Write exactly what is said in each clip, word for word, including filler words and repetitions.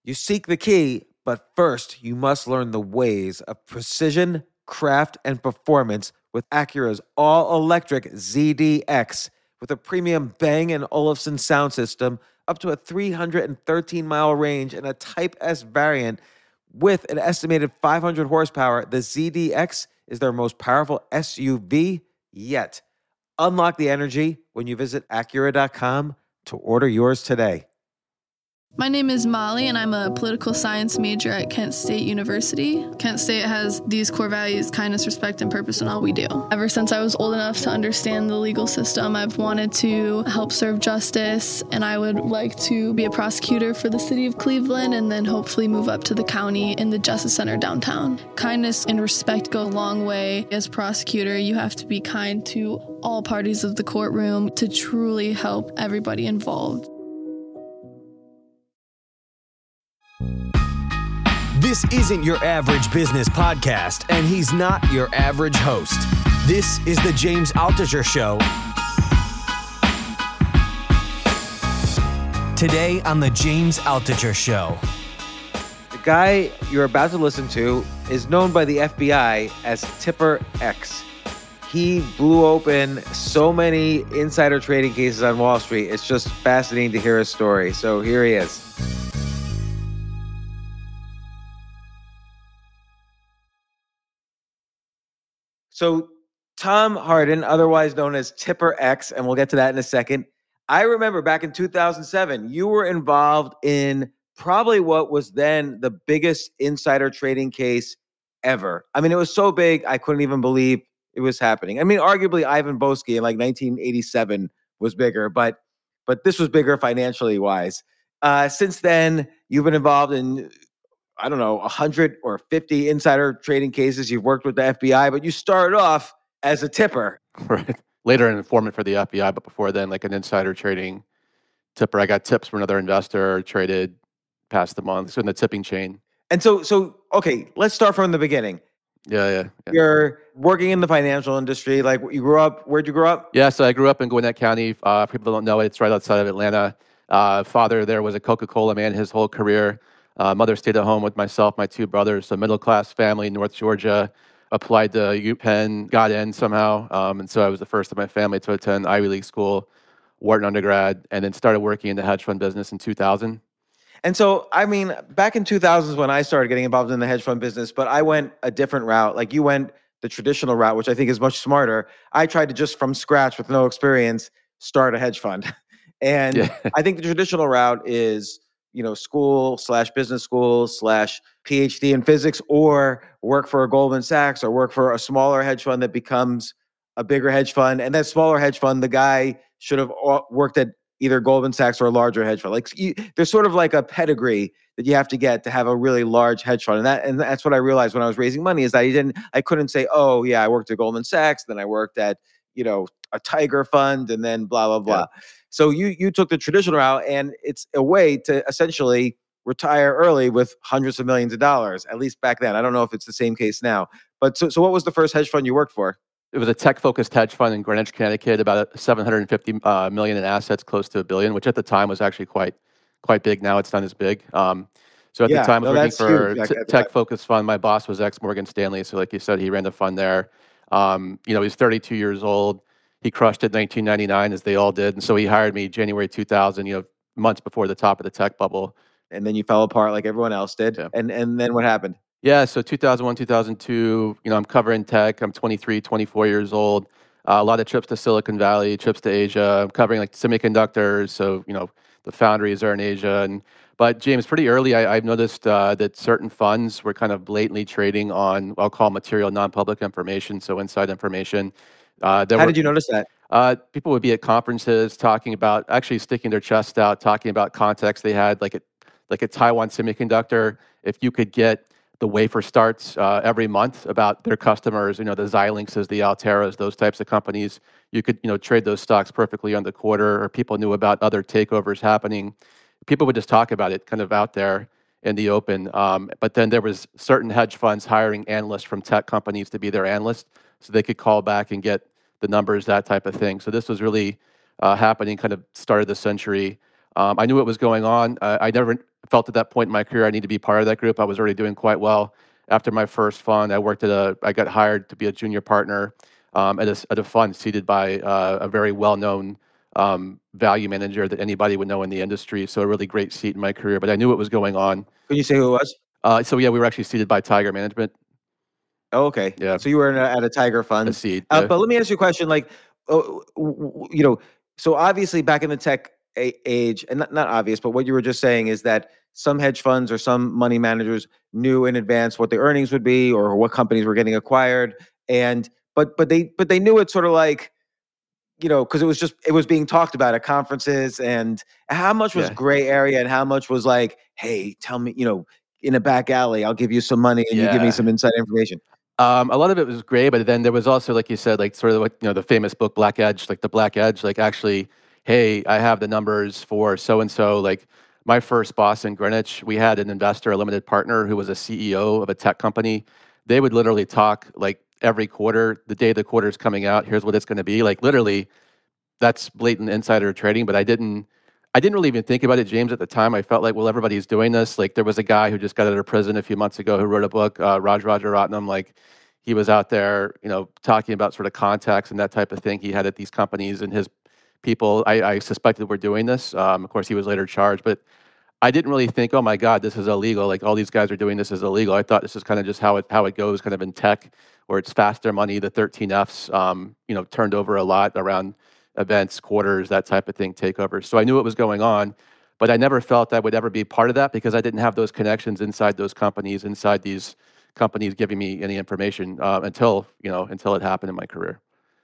You seek the key, but first you must learn the ways of precision, craft, and performance with Acura's all-electric Z D X. With a premium Bang and Olufsen sound system, up to a three hundred thirteen mile range, and a Type S variant with an estimated five hundred horsepower, the Z D X is their most powerful S U V yet. Unlock the energy when you visit Acura dot com to order yours today. My name is Molly, and I'm a political science major at Kent State University. Kent State has these core values: kindness, respect, and purpose in all we do. Ever since I was old enough to understand the legal system, I've wanted to help serve justice, and I would like to be a prosecutor for the city of Cleveland and then hopefully move up to the county in the Justice Center downtown. Kindness and respect go a long way. As a prosecutor, you have to be kind to all parties of the courtroom to truly help everybody involved. This isn't your average business podcast, and he's not your average host. This is the James Altucher Show. Today on the James Altucher Show. The guy you're about to listen to is known by the F B I as Tipper X. He blew open so many insider trading cases on Wall Street. It's just fascinating to hear his story. So here he is. So Tom Hardin, otherwise known as Tipper X, and we'll get to that in a second. I remember back in two thousand seven, you were involved in probably what was then the biggest insider trading case ever. I mean, it was so big, I couldn't even believe it was happening. I mean, arguably Ivan Boesky in like nineteen eighty-seven was bigger, but but this was bigger financially wise. Uh, since then, you've been involved in, I don't know, one hundred or fifty insider trading cases. You've worked with the F B I, but you started off as a tipper. Right. Later an informant for the F B I, but before then, like an insider trading tipper. I got tips from another investor, traded past the month, so in the tipping chain. And so, so okay, let's start from the beginning. Yeah, yeah, yeah. You're working in the financial industry. Like, you grew up, where'd you grow up? Yeah, so I grew up in Gwinnett County. Uh, people don't know it, it's right outside of Atlanta. Uh, father there was a Coca-Cola man his whole career. Uh, mother stayed at home with myself, my two brothers, so middle-class family, North Georgia. Applied to UPenn, got in somehow, um, and so I was the first of my family to attend Ivy League school, Wharton undergrad, and then started working in the hedge fund business in two thousand. And so, I mean, back in two thousand when I started getting involved in the hedge fund business, but I went a different route. Like, you went the traditional route, which I think is much smarter. I tried to just from scratch with no experience start a hedge fund. And yeah. I think the traditional route is, you know, school slash business school slash PhD in physics, or work for a Goldman Sachs, or work for a smaller hedge fund that becomes a bigger hedge fund. And that smaller hedge fund, the guy should have worked at either Goldman Sachs or a larger hedge fund. Like, you, there's sort of like a pedigree that you have to get to have a really large hedge fund. And that, and that's what I realized when I was raising money, is that I didn't, I couldn't say, oh yeah, I worked at Goldman Sachs, then I worked at, you know, a Tiger fund, and then blah, blah, blah. Yeah. So you, you took the traditional route, and it's a way to essentially retire early with hundreds of millions of dollars, at least back then. I don't know if it's the same case now. But so, so what was the first hedge fund you worked for? It was a tech-focused hedge fund in Greenwich, Connecticut, about seven hundred fifty uh, million in assets, close to a billion, which at the time was actually quite quite big. Now it's not as big. Um, so at yeah, the time, I was no, working for a t- tech-focused fund. My boss was ex-Morgan Stanley, so like you said, he ran the fund there. Um, you know, he's thirty-two years old. He crushed it in nineteen ninety-nine, as they all did, and so he hired me January two thousand. You know, months before the top of the tech bubble. And then you fell apart like everyone else did. Yeah. And and then what happened? Yeah, so two thousand one, two thousand two, you know, I'm covering tech. I'm twenty-three, twenty-four years old. Uh, a lot of trips to Silicon Valley, trips to Asia. I'm covering like semiconductors, so, you know, the foundries are in Asia. And But James, pretty early, I, I've noticed uh, that certain funds were kind of blatantly trading on, I'll call material non-public information, so inside information. Uh, How were, did you notice that? Uh, people would be at conferences talking about, actually sticking their chest out, talking about contacts they had, like at, like at Taiwan Semiconductor. If you could get the wafer starts uh, every month about their customers, you know, the Xilinxes, the Alteras, those types of companies, you could, you know, trade those stocks perfectly on the quarter, or people knew about other takeovers happening. People would just talk about it kind of out there in the open. Um, but then there was certain hedge funds hiring analysts from tech companies to be their analysts, so they could call back and get the numbers, that type of thing. So this was really uh, happening kind of start of the century. Um, I knew what was going on. Uh, I never felt at that point in my career I need to be part of that group. I was already doing quite well. After my first fund, I worked at a, I got hired to be a junior partner um, at, a, at a fund seeded by uh, a very well-known um, value manager that anybody would know in the industry. So a really great seat in my career, but I knew what was going on. Can you say who it was? Uh, so yeah, we were actually seeded by Tiger Management. Oh, okay. Yeah. So you were in a, at a Tiger A fund. seed. Uh, yeah. but let me ask you a question. Like, uh, w- w- you know, so obviously back in the tech a- age, and not, not obvious, but what you were just saying is that some hedge funds or some money managers knew in advance what the earnings would be or what companies were getting acquired, and but but they but they knew it sort of like, you know, because it was just it was being talked about at conferences, and how much was Yeah. gray area and how much was like, hey, tell me, you know, in a back alley, I'll give you some money and you give me Yeah. some inside information. Um, a lot of it was great, but then there was also, like you said, like sort of like, you know, the famous book Black Edge, like the Black Edge, like actually, hey, I have the numbers for so and so. Like my first boss in Greenwich, we had an investor, a limited partner who was a C E O of a tech company. They would literally talk like every quarter, the day the quarter is coming out, here's what it's going to be. Like literally, that's blatant insider trading, but I didn't I didn't really even think about it, James, at the time. I felt like, well, everybody's doing this. Like there was a guy who just got out of prison a few months ago who wrote a book, uh, Raj Rajaratnam. Like he was out there, you know, talking about sort of contacts and that type of thing he had at these companies, and his people, I, I suspected were doing this. Um, of course, he was later charged, but I didn't really think, oh my God, this is illegal. Like all these guys are doing this is illegal. I thought this is kind of just how it how it goes, kind of in tech, where it's faster money. The thirteen Fs, um, you know, turned over a lot around events, quarters, that type of thing, takeovers. So I knew what was going on, but I never felt I would ever be part of that because I didn't have those connections inside those companies, inside these companies giving me any information uh, until, you know, until it happened in my career.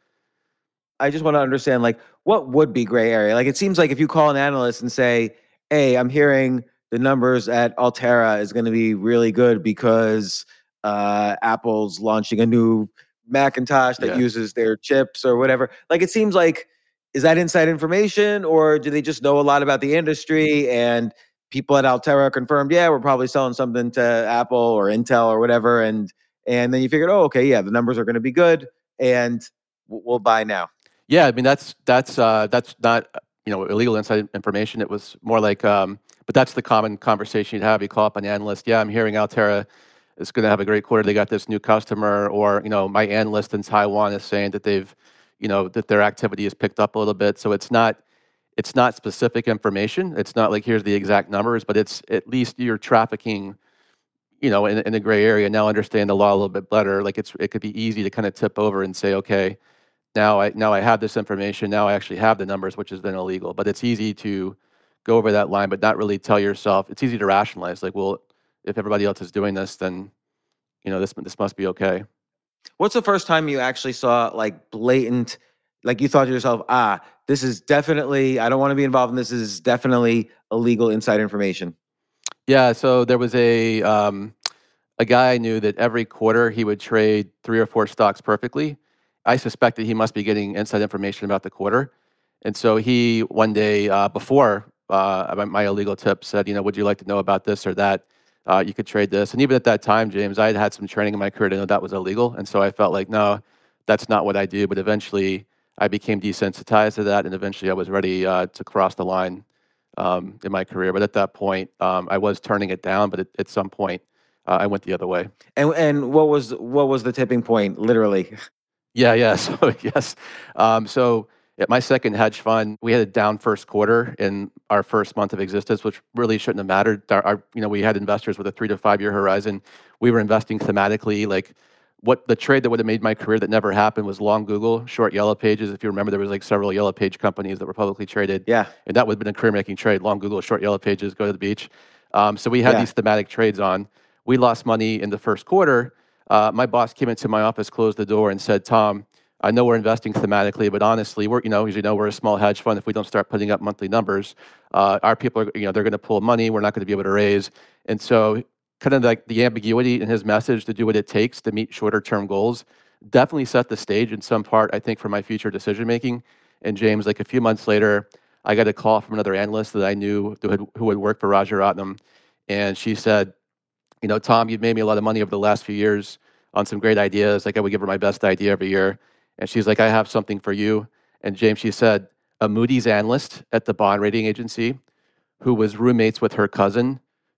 I just want to understand, like, what would be gray area? Like, it seems like if you call an analyst and say, "Hey, I'm hearing the numbers at Altera is going to be really good because uh, Apple's launching a new Macintosh that Yeah. uses their chips or whatever," like, it seems like, is that inside information, or do they just know a lot about the industry and people at Altera confirmed, yeah, we're probably selling something to Apple or Intel or whatever, and and then you figured, oh, okay, yeah, the numbers are going to be good, and w- we'll buy now. Yeah, I mean that's that's uh, that's not uh, you know illegal inside information. It was more like, um, but that's the common conversation you'd have. You call up an analyst. Yeah, I'm hearing Altera is going to have a great quarter. They got this new customer, or you know, my analyst in Taiwan is saying that they've, you know, that their activity has picked up a little bit. So it's not it's not specific information. It's not like here's the exact numbers, but it's at least you're trafficking, you know, in, in a gray area. Now understand the law a little bit better. Like it's it could be easy to kind of tip over and say, okay, now I now I have this information. Now I actually have the numbers, which has been illegal. But it's easy to go over that line, but not really tell yourself. It's easy to rationalize. Like, well, if everybody else is doing this, then you know this this must be okay. What's the first time you actually saw like blatant, like you thought to yourself, ah, this is definitely, I don't want to be involved in this. This is definitely illegal inside information. Yeah. So there was a um, a guy I knew that every quarter he would trade three or four stocks perfectly. I suspected he must be getting inside information about the quarter, and so he one day uh, before uh, my my illegal tip said, you know, would you like to know about this or that? Uh, you could trade this, and even at that time, James, I had had some training in my career to know that was illegal, and so I felt like, no, that's not what I do. But eventually, I became desensitized to that, and eventually, I was ready uh, to cross the line um, in my career. But at that point, um, I was turning it down. But at, at some point, uh, I went the other way. And and what was what was the tipping point, literally? Yeah, yeah. So yes. Um, so at my second hedge fund, we had a down first quarter in our first month of existence, which really shouldn't have mattered. Our, our, you know, we had investors with a three to five year horizon. We were investing thematically. Like what the trade that would have made my career that never happened was long Google, short Yellow Pages. If you remember, there was like several Yellow Page companies that were publicly traded. Yeah. And that would have been a career making trade. Long Google, short Yellow Pages, go to the beach. Um, so we had Yeah. these thematic trades on. We lost money in the first quarter. Uh, my boss came into my office, closed the door, and said, "Tom, I know we're investing thematically, but honestly, we're, you know, as you know, we're a small hedge fund. If we don't start putting up monthly numbers, uh, our people are, you know, they're going to pull money. We're not going to be able to raise." And so kind of like the ambiguity in his message to do what it takes to meet shorter term goals definitely set the stage in some part, I think, for my future decision making. And James, like a few months later, I got a call from another analyst that I knew who had, who had worked for Rajaratnam. And she said, you know, "Tom, you've made me a lot of money over the last few years on some great ideas. Like I would give her my best idea every year." And she's like, "I have something for you." And James, she said, a Moody's analyst at the bond rating agency who was roommates with her cousin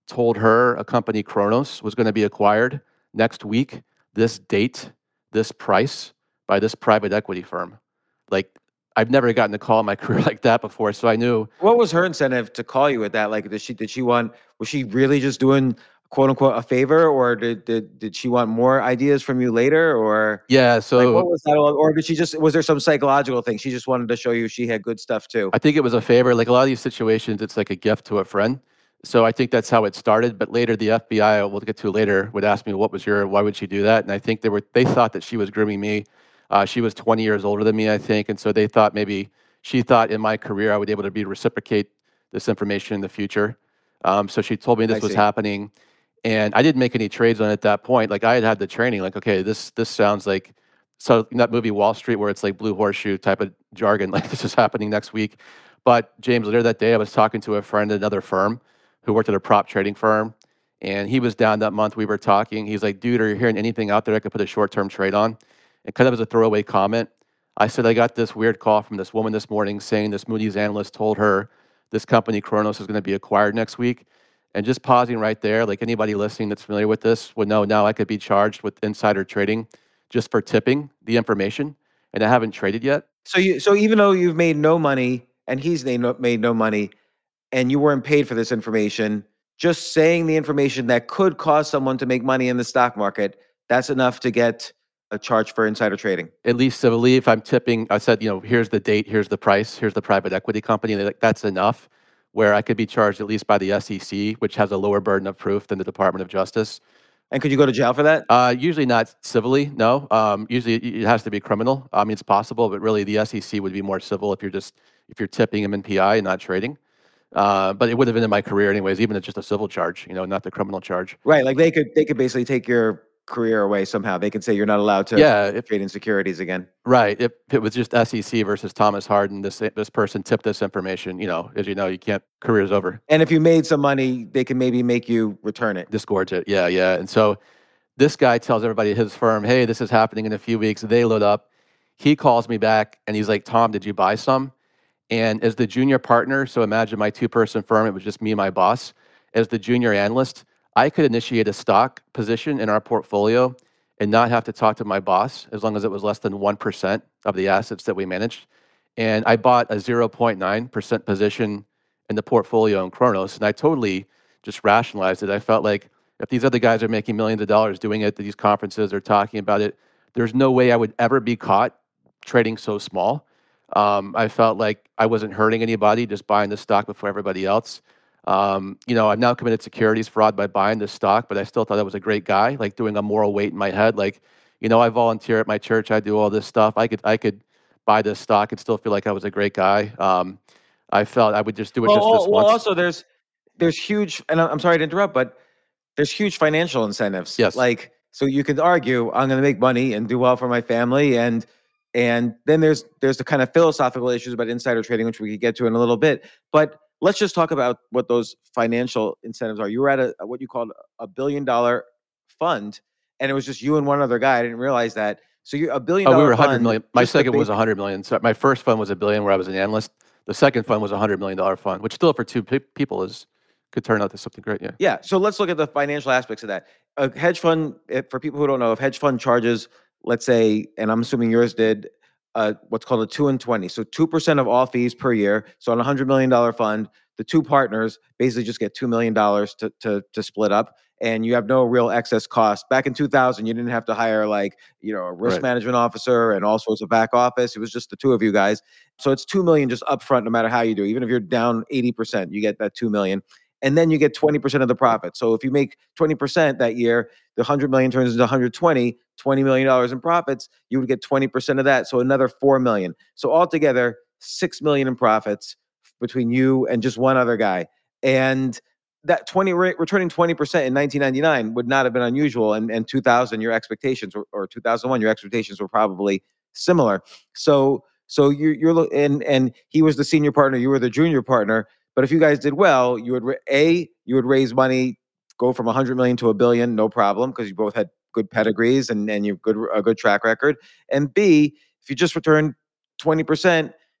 told her a company, Kronos, was going to be acquired next week, this date, this price, by this private equity firm. Like, I've never gotten a call in my career like that before, so I knew. What was her incentive to call you with that? Like, did she did she want? Was she really just doing quote unquote a favor, or did did did she want more ideas from you later, or Yeah, like so what was that? all- Or did she just was there some psychological thing? She just wanted to show you she had good stuff too. I think it was a favor. Like a lot of these situations, it's like a gift to a friend. So I think that's how it started. But later, the F B I, we'll get to later, would ask me, "What was your? Why would she do that?" And I think they were they thought that she was grooming me. Uh, she was twenty years older than me, I think, and so they thought maybe she thought in my career I would be able to be reciprocate this information in the future. Um, so she told me this I was see. happening, and I didn't make any trades on it at that point. Like I had had the training. Like, okay, this this sounds like so in that movie Wall Street where it's like blue horseshoe type of jargon. Like this is happening next week. But James, later that day, I was talking to a friend at another firm who worked at a prop trading firm, and he was down that month. We were talking. He's like, "Dude, are you hearing anything out there I could put a short-term trade on?" And kind of as a throwaway comment, I said, I got this weird call from this woman this morning saying this Moody's analyst told her this company, Kronos, is going to be acquired next week. And just pausing right there, like anybody listening that's familiar with this would know now I could be charged with insider trading just for tipping the information. And I haven't traded yet. So you so even though you've made no money and he's made no, made no money, and you weren't paid for this information, just saying the information that could cause someone to make money in the stock market, that's enough to get a charge for insider trading. At least civilly, if I'm tipping, I said, you know, here's the date, here's the price, here's the private equity company. Like, that's enough where I could be charged at least by the S E C, which has a lower burden of proof than the Department of Justice. And could you go to jail for that? Uh, usually not civilly, no. Um, usually it it has to be criminal. I mean, it's possible, but really the S E C would be more civil if you're just if you're tipping them in P I and not trading. Uh, but it would have been in my career anyways, even if it's just a civil charge, you know, not the criminal charge. Right, like they could they could basically take your career away somehow. They could say you're not allowed to Yeah, if trade in securities again. right, if it was just S E C versus Thomas Harden, this this person tipped this information, you know, as you know, you can't. Career's over. And if you made some money, they can maybe make you return it. Disgorge it. Yeah, yeah. And so this guy tells everybody at his firm, hey, this is happening in a few weeks. They load up. He calls me back and he's like, Tom, did you buy some? And as the junior partner, so imagine my two-person firm, it was just me and my boss. As the junior analyst, I could initiate a stock position in our portfolio and not have to talk to my boss as long as it was less than one percent of the assets that we managed. And I bought a zero point nine percent position in the portfolio in Kronos, and I totally just rationalized it. I felt like if these other guys are making millions of dollars doing it at these conferences or talking about it, there's no way I would ever be caught trading so small. Um, I felt like I wasn't hurting anybody, just buying the stock before everybody else. Um, you know, I've now committed securities fraud by buying this stock, but I still thought I was a great guy, like doing a moral weight in my head. Like, you know, I volunteer at my church. I do all this stuff. I could, I could buy this stock and still feel like I was a great guy. Um, I felt I would just do it Well, just al- this well once. also there's there's huge, and I'm I'm sorry to interrupt, but there's huge financial incentives. Yes. Like, so you could argue, I'm going to make money and do well for my family, and and then there's there's the kind of philosophical issues about insider trading, which we could get to in a little bit. But let's just talk about what those financial incentives are. You were at a what you called a billion dollar fund, and it was just you and one other guy. I didn't realize that. So you a billion Oh, dollar we were one hundred fund. million. My just the second was big- one hundred million. So my first fund was a billion where I was an analyst. The second fund was a one hundred million dollar fund, which still for two pe- people is could turn out to something great. Yeah. Yeah. So let's look at the financial aspects of that. A hedge fund, if, for people who don't know, if hedge fund charges, let's say, and I'm assuming yours did, uh, what's called a two and twenty. So two percent of all fees per year. So on a hundred million dollar fund, the two partners basically just get two million dollars to, to, to split up, and you have no real excess cost. Back in two thousand, you didn't have to hire like, you know, a risk Right. management officer and all sorts of back office. It was just the two of you guys. So it's two million just upfront, no matter how you do. Even if you're down eighty percent, you get that two million. And then you get twenty percent of the profit. So if you make twenty percent that year, the one hundred million turns into one hundred twenty, twenty million dollars in profits, you would get twenty percent of that. So another four million. So altogether, six million in profits between you and just one other guy. And that twenty re- returning twenty percent in nineteen ninety-nine would not have been unusual. And, and two thousand, your expectations were, or two thousand one, your expectations were probably similar. So, so you, you're, lo- and, and he was the senior partner, you were the junior partner. But if you guys did well, you would, ra- A, you would raise money, go from one hundred million to a billion, no problem, because you both had good pedigrees and, and you've good, a good track record. And B, if you just return twenty percent,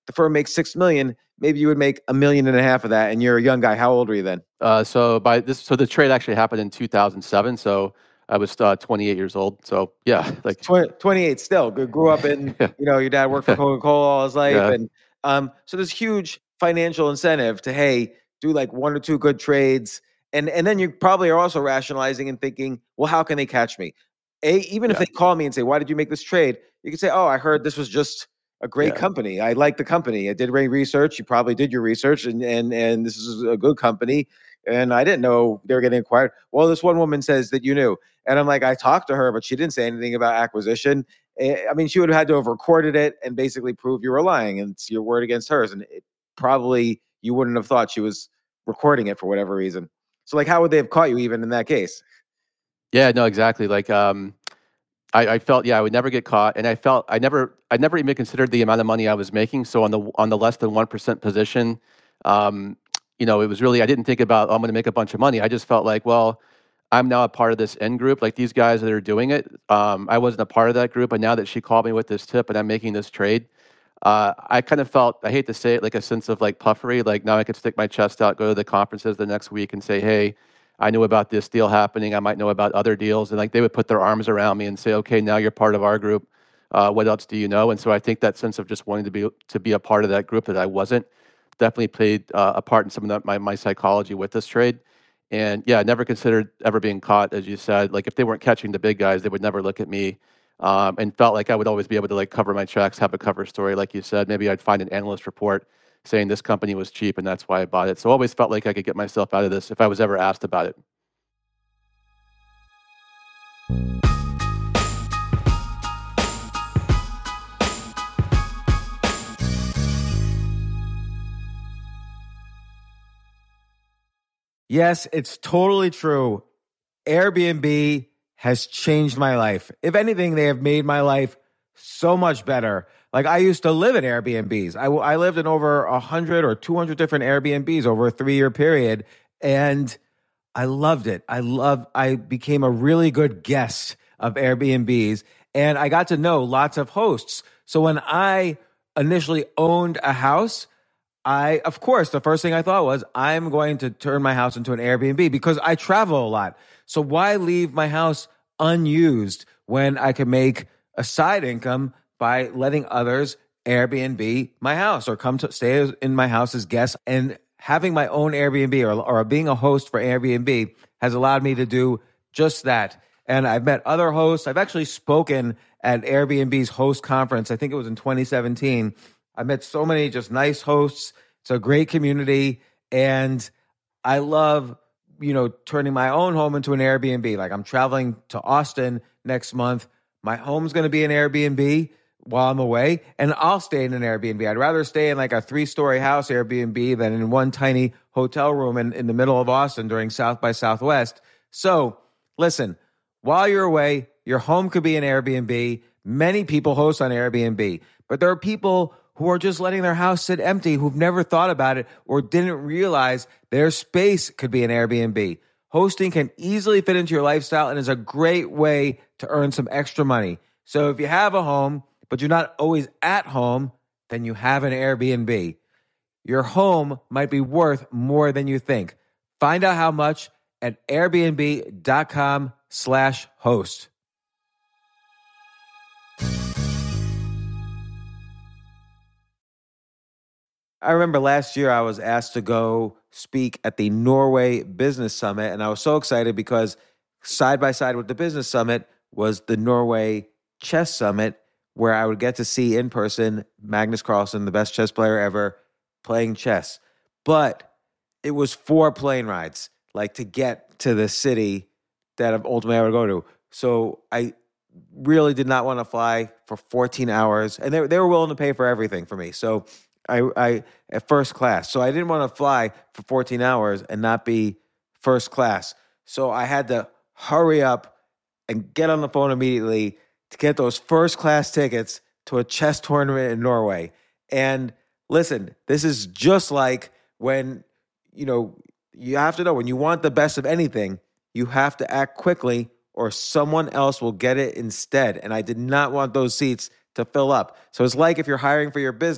the firm makes six million, maybe you would make a million and a half of that. And you're a young guy. How old were you then? Uh, so by this, so the trade actually happened in two thousand seven. So I was uh, twenty-eight years old. So yeah, like twenty, twenty-eight still. Grew up in, yeah. you know, your dad worked for Coca-Cola all his life. Yeah. And um, so there's huge financial incentive to, hey, do like one or two good trades. And and then you probably are also rationalizing and thinking, well, how can they catch me? A, even if Yeah. they call me and say, why did you make this trade? You can say, oh, I heard this was just a great Yeah. company. I like the company. I did my research. You probably did your research, and and and this is a good company. And I didn't know they were getting acquired. Well, this one woman says that you knew. And I'm like, I talked to her, but she didn't say anything about acquisition. Eh, I mean, she would have had to have recorded it and basically prove you were lying, and it's your word against hers. And it probably you wouldn't have thought she was recording it for whatever reason. So like, how would they have caught you even in that case? Yeah, no, exactly. Like, um, I, I felt, yeah, I would never get caught, and I felt I never, I never even considered the amount of money I was making. So on the on the less than one percent position, um, you know, it was really I didn't think about oh, I'm going to make a bunch of money. I just felt like, well, I'm now a part of this end group. Like these guys that are doing it, um, I wasn't a part of that group, and now that she called me with this tip, and I'm making this trade, uh, I kind of felt I hate to say it, like a sense of like puffery. Like now I could stick my chest out, go to the conferences the next week, and say, hey. I knew about this deal happening. I might know about other deals. And like they would put their arms around me and say, okay, now you're part of our group. Uh, what else do you know? And so I think that sense of just wanting to be to be a part of that group that I wasn't definitely played uh, a part in some of that, my, my psychology with this trade. And yeah, I never considered ever being caught, as you said. Like if they weren't catching the big guys, they would never look at me, um, and felt like I would always be able to like cover my tracks, have a cover story. Like you said, maybe I'd find an analyst report saying this company was cheap and that's why I bought it. So I always felt like I could get myself out of this if I was ever asked about it. Yes, it's totally true. Airbnb has changed my life. If anything, they have made my life so much better. Like I used to live in Airbnbs. I, I lived in over one hundred or two hundred different Airbnbs over a three-year period, and I loved it. I love. I became a really good guest of Airbnbs, and I got to know lots of hosts. So when I initially owned a house, I, of course, the first thing I thought was, I'm going to turn my house into an Airbnb because I travel a lot. So why leave my house unused when I can make a side income by letting others Airbnb my house or come to stay in my house as guests? And having my own Airbnb or, or being a host for Airbnb has allowed me to do just that. And I've met other hosts. I've actually spoken at Airbnb's host conference. I think it was in twenty seventeen. I met so many just nice hosts. It's a great community. And I love, you know, turning my own home into an Airbnb. Like I'm traveling to Austin next month. My home's going to be an Airbnb while I'm away, and I'll stay in an Airbnb. I'd rather stay in like a three-story house Airbnb than in one tiny hotel room in, in the middle of Austin during South by Southwest. So listen, while you're away, your home could be an Airbnb. Many people host on Airbnb, but there are people who are just letting their house sit empty, who've never thought about it or didn't realize their space could be an Airbnb. Hosting can easily fit into your lifestyle and is a great way to earn some extra money. So if you have a home, but you're not always at home, then you have an Airbnb. Your home might be worth more than you think. Find out how much at airbnb.com slash host. I remember last year I was asked to go speak at the Norway Business Summit, and I was so excited because side by side with the Business Summit was the Norway Chess Summit, where I would get to see in person Magnus Carlsen, the best chess player ever, playing chess. But it was four plane rides, like to get to the city that ultimately I would go to. So I really did not want to fly for fourteen hours, and they, they were willing to pay for everything for me. So I, I at first class. So I didn't want to fly for fourteen hours and not be first class. So I had to hurry up and get on the phone immediately to get those first class tickets to a chess tournament in Norway. And listen, this is just like when, you know, you have to know when you want the best of anything, you have to act quickly or someone else will get it instead. And I did not want those seats to fill up. So it's like if you're hiring for your business,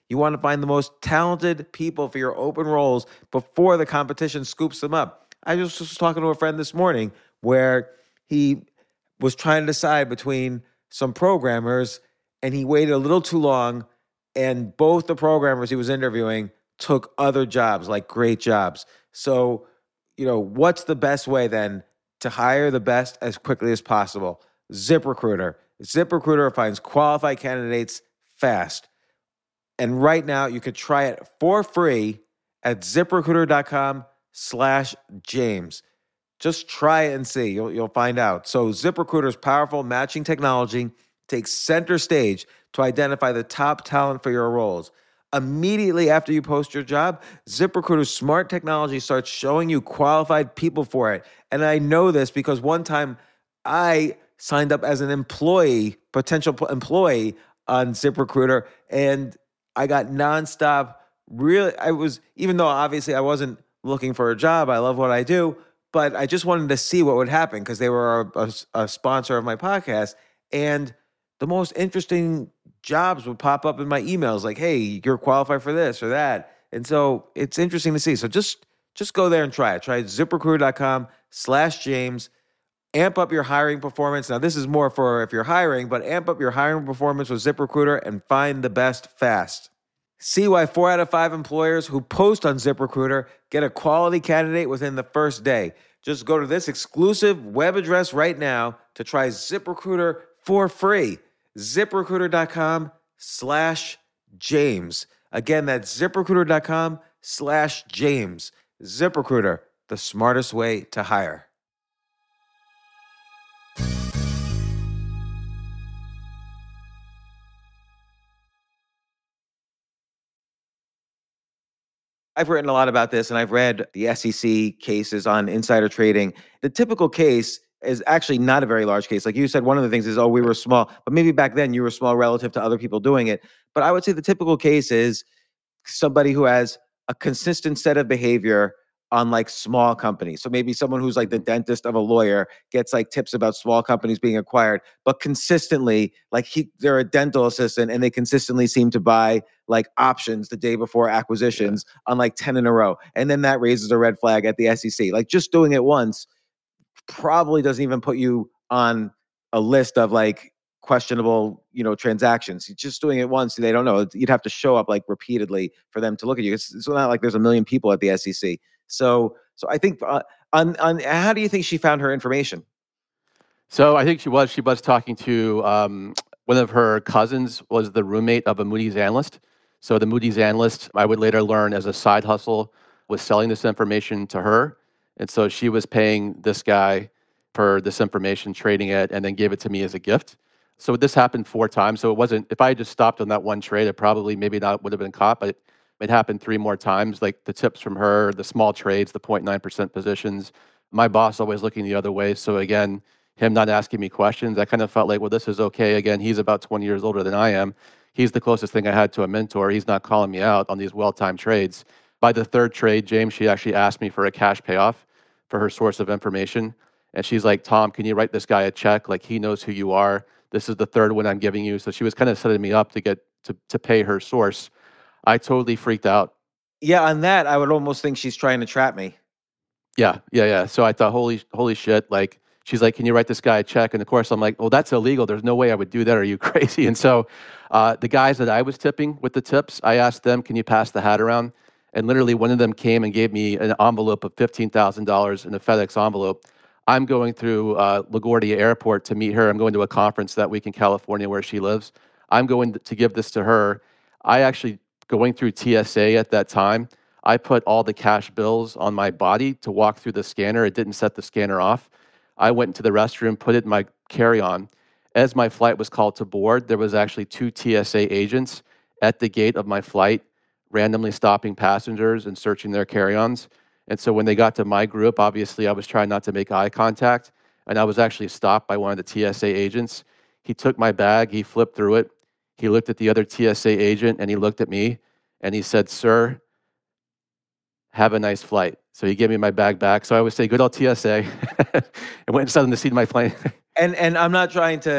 You want to find the most talented people for your open roles before the competition scoops them up. I just was talking to a friend this morning where he was trying to decide between some programmers, and he waited a little too long, and both the programmers he was interviewing took other jobs, like great jobs. So, you know, what's the best way then to hire the best as quickly as possible? ZipRecruiter. ZipRecruiter finds qualified candidates fast. And right now, you could try it for free at ZipRecruiter.com slash James. Just try it and see. You'll, you'll find out. So ZipRecruiter's powerful matching technology takes center stage to identify the top talent for your roles. Immediately after you post your job, ZipRecruiter's smart technology starts showing you qualified people for it. And I know this because one time I signed up as an employee, potential employee on ZipRecruiter, and I got nonstop. Really, I was, even though obviously I wasn't looking for a job, I love what I do, but I just wanted to see what would happen because they were a, a, a sponsor of my podcast. And the most interesting jobs would pop up in my emails like, hey, you're qualified for this or that. And so it's interesting to see. So just, just go there and try it. Try ZipRecruiter.com slash James. Amp up your hiring performance. Now, this is more for if you're hiring, but amp up your hiring performance with ZipRecruiter and find the best fast. See why four out of five employers who post on ZipRecruiter get a quality candidate within the first day. Just go to this exclusive web address right now to try ZipRecruiter for free. ZipRecruiter.com slash James. Again, that's ZipRecruiter.com slash James. ZipRecruiter, the smartest way to hire. I've written a lot about this, and I've read the S E C cases on insider trading. The typical case is actually not a very large case. Like you said, one of the things is, oh, we were small, but maybe back then you were small relative to other people doing it. But I would say the typical case is somebody who has a consistent set of behavior on like small companies. So maybe someone who's like the dentist of a lawyer gets like tips about small companies being acquired, but consistently, like he, they're a dental assistant and they consistently seem to buy like options the day before acquisitions yeah. on like ten in a row. And then that raises a red flag at the S E C. Like just doing it once probably doesn't even put you on a list of like questionable, you know, transactions. Just doing it once, they don't know. You'd have to show up like repeatedly for them to look at you. It's, it's not like there's a million people at the S E C. So, so I think uh, on on how do you think she found her information? So I think she was she was talking to um, one of her cousins was the roommate of a Moody's analyst. So the Moody's analyst, I would later learn as a side hustle, was selling this information to her, and so she was paying this guy for this information, trading it, and then gave it to me as a gift. So this happened four times. So it wasn't, if I had just stopped on that one trade, it probably maybe not would have been caught, but it, it happened three more times. Like the tips from her, the small trades, the zero point nine percent positions. My boss always looking the other way. So again, him not asking me questions, I kind of felt like, well, this is okay. Again, he's about twenty years older than I am. He's the closest thing I had to a mentor. He's not calling me out on these well-timed trades. By the third trade, James, she actually asked me for a cash payoff for her source of information. And she's like, Tom, can you write this guy a check? Like he knows who you are. This is the third one I'm giving you. So she was kind of setting me up to get to, to pay her source. I totally freaked out. Yeah, on that, I would almost think she's trying to trap me. Yeah, yeah, yeah. So I thought, holy, holy shit. Like, she's like, can you write this guy a check? And of course, I'm like, well, that's illegal. There's no way I would do that. Are you crazy? And so uh, the guys that I was tipping with the tips, I asked them, can you pass the hat around? And literally one of them came and gave me an envelope of fifteen thousand dollars in a FedEx envelope. I'm going through uh, LaGuardia Airport to meet her. I'm going to a conference that week in California where she lives. I'm going to give this to her. I actually, going through T S A at that time, I put all the cash bills on my body to walk through the scanner. It didn't set the scanner off. I went into the restroom, put it in my carry-on. As my flight was called to board, there was actually two T S A agents at the gate of my flight, randomly stopping passengers and searching their carry-ons. And so when they got to my group, obviously I was trying not to make eye contact, and I was actually stopped by one of the T S A agents. He took my bag, he flipped through it, he looked at the other T S A agent, and he looked at me, and he said, sir, have a nice flight. So he gave me my bag back. So I would say, good old T S A, and went and sat in the seat of my plane. and and I'm not trying to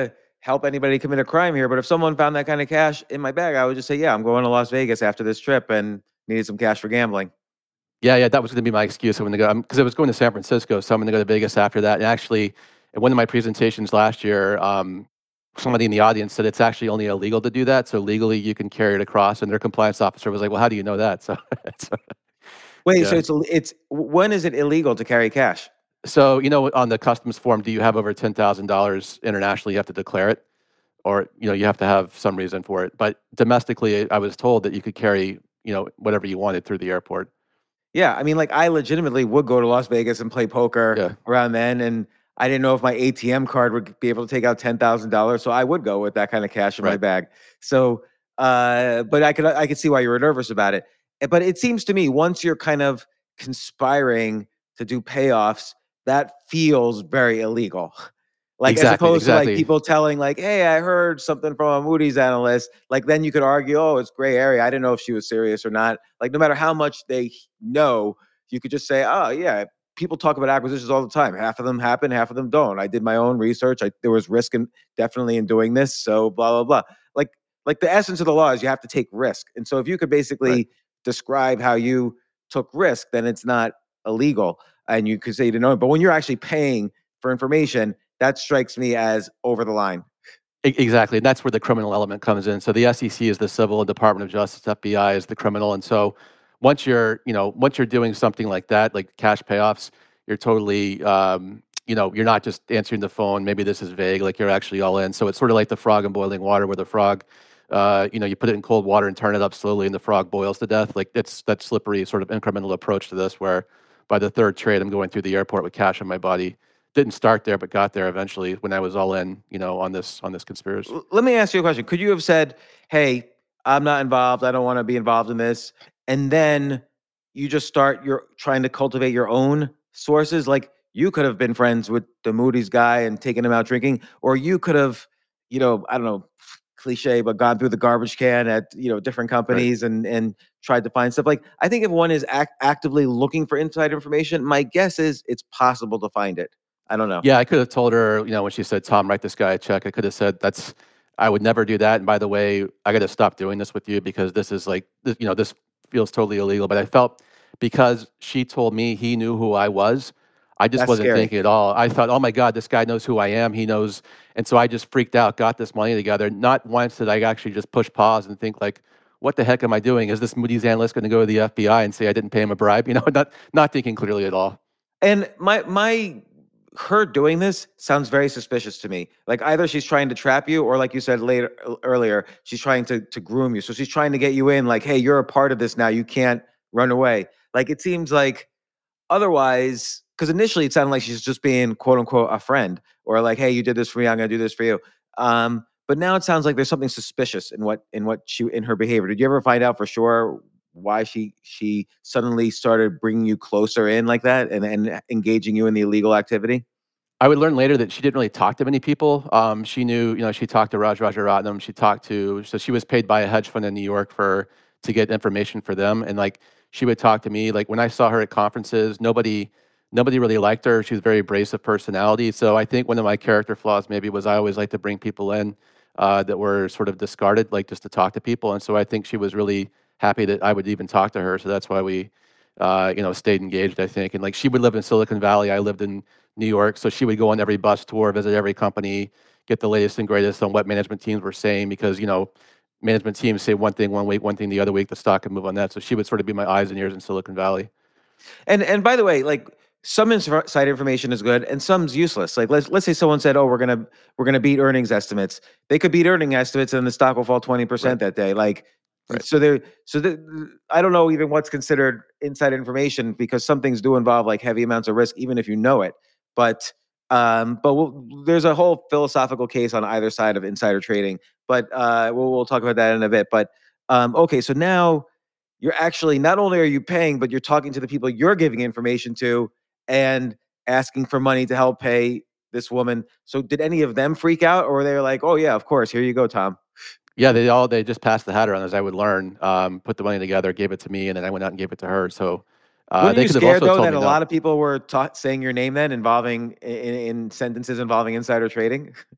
help anybody commit a crime here, but if someone found that kind of cash in my bag, I would just say, yeah, I'm going to Las Vegas after this trip and needed some cash for gambling. Yeah, yeah, that was going to be my excuse. I'm going to go because I was going to San Francisco, so I'm going to go to Vegas after that. And actually, in one of my presentations last year, um, somebody in the audience said it's actually only illegal to do that. So legally, you can carry it across. And their compliance officer was like, "Well, how do you know that?" So, so Wait, yeah. so it's it's when is it illegal to carry cash? So you know, on the customs form, do you have over ten thousand dollars internationally? You have to declare it, or you know, you have to have some reason for it. But domestically, I was told that you could carry, you know, whatever you wanted through the airport. Yeah, I mean, like I legitimately would go to Las Vegas and play poker Yeah. around then, and I didn't know if my A T M card would be able to take out ten thousand dollars, so I would go with that kind of cash in my Right. bag. So, uh, but I could I could see why you were nervous about it. Eh, But it seems to me once you're kind of conspiring to do payoffs, that feels very illegal. Like as Exactly. opposed to like Exactly. people telling like, "Hey, I heard something from a Moody's analyst." Like then you could argue, "Oh, it's gray area. I didn't know if she was serious or not." Like no matter how much they know, you could just say, "Oh, yeah, people talk about acquisitions all the time. Half of them happen, half of them don't. I did my own research. I, there was risk in definitely in doing this. So blah blah blah." Like like the essence of the law is you have to take risk. And so if you could basically Right. describe how you took risk, then it's not illegal, and you could say you didn't know it. But when you're actually paying for information, that strikes me as over the line. E- Exactly. And that's where the criminal element comes in. So the S E C is the civil, and Department of Justice, F B I is the criminal. And so once you're, you know, once you're doing something like that, like cash payoffs, you're totally, um, you know, you're not just answering the phone. Maybe this is vague, like you're actually all in. So it's sort of like the frog in boiling water, where the frog, uh, you know, you put it in cold water and turn it up slowly, and the frog boils to death. Like it's that slippery sort of incremental approach to this, where by the third trade, I'm going through the airport with cash in my body. Didn't start there, but got there eventually when I was all in, you know, on this on this conspiracy. L- Let me ask you a question. Could you have said, "Hey, I'm not involved. I don't want to be involved in this," and then you just start your trying to cultivate your own sources? Like you could have been friends with the Moody's guy and taken him out drinking, or you could have, you know, I don't know, cliche, but gone through the garbage can at you know different Right. companies and and tried to find stuff. Like I think if one is act- actively looking for inside information, my guess is it's possible to find it. I don't know. Yeah, I could have told her, you know, when she said, "Tom, write this guy a check," I could have said, "That's, I would never do that. And by the way, I got to stop doing this with you because this is like, this, you know, this feels totally illegal." But I felt because she told me he knew who I was, I just That's wasn't scary. thinking at all. I thought, "Oh my God, this guy knows who I am. He knows." And so I just freaked out, got this money together. Not once did I actually just push pause and think like, "What the heck am I doing? Is this Moody's analyst going to go to the F B I and say I didn't pay him a bribe?" You know, not not thinking clearly at all. And my my her doing this sounds very suspicious to me. Like either she's trying to trap you, or like you said later e- earlier, she's trying to to groom you. So she's trying to get you in. Like, hey, you're a part of this now. You can't run away. Like it seems like otherwise, because initially it sounded like she's just being quote unquote a friend, or like, hey, you did this for me, I'm gonna do this for you. Um, but now it sounds like there's something suspicious in what in what she in her behavior. Did you ever find out for sure why she she suddenly started bringing you closer in like that and and engaging you in the illegal activity? I would learn later that she didn't really talk to many people. Um, she knew, you know, she talked to Raj Rajaratnam. She talked to, so she was paid by a hedge fund in New York for to get information for them, and like she would talk to me. Like when I saw her at conferences, nobody, nobody really liked her. She was very abrasive personality. So I think one of my character flaws maybe was I always like to bring people in uh, that were sort of discarded, like just to talk to people. And so I think she was really happy that I would even talk to her. So that's why we, uh, you know, stayed engaged. I think, and like she would live in Silicon Valley. I lived in New York. So she would go on every bus tour, visit every company, get the latest and greatest on what management teams were saying because, you know, management teams say one thing one week, one thing the other week, the stock could move on that. So she would sort of be my eyes and ears in Silicon Valley. And and by the way, like some inside information is good and some's useless. Like let's let's say someone said, "Oh, we're gonna we're gonna beat earnings estimates." They could beat earning estimates and the stock will fall twenty Right. percent that day. Like Right. so there so the, I don't know even what's considered inside information because some things do involve like heavy amounts of risk, even if you know it. But um, but we'll, there's a whole philosophical case on either side of insider trading. But uh, we'll we'll talk about that in a bit. But um, okay, so now you're actually not only are you paying, but you're talking to the people you're giving information to and asking for money to help pay this woman. So did any of them freak out or were they like, oh yeah, of course, here you go, Tom? Yeah, they all they just passed the hat around as I would learn, um, put the money together, gave it to me, and then I went out and gave it to her. So uh, Weren't they you could have scared also though told that me a no. lot of people were ta- saying your name then involving in, in sentences involving insider trading?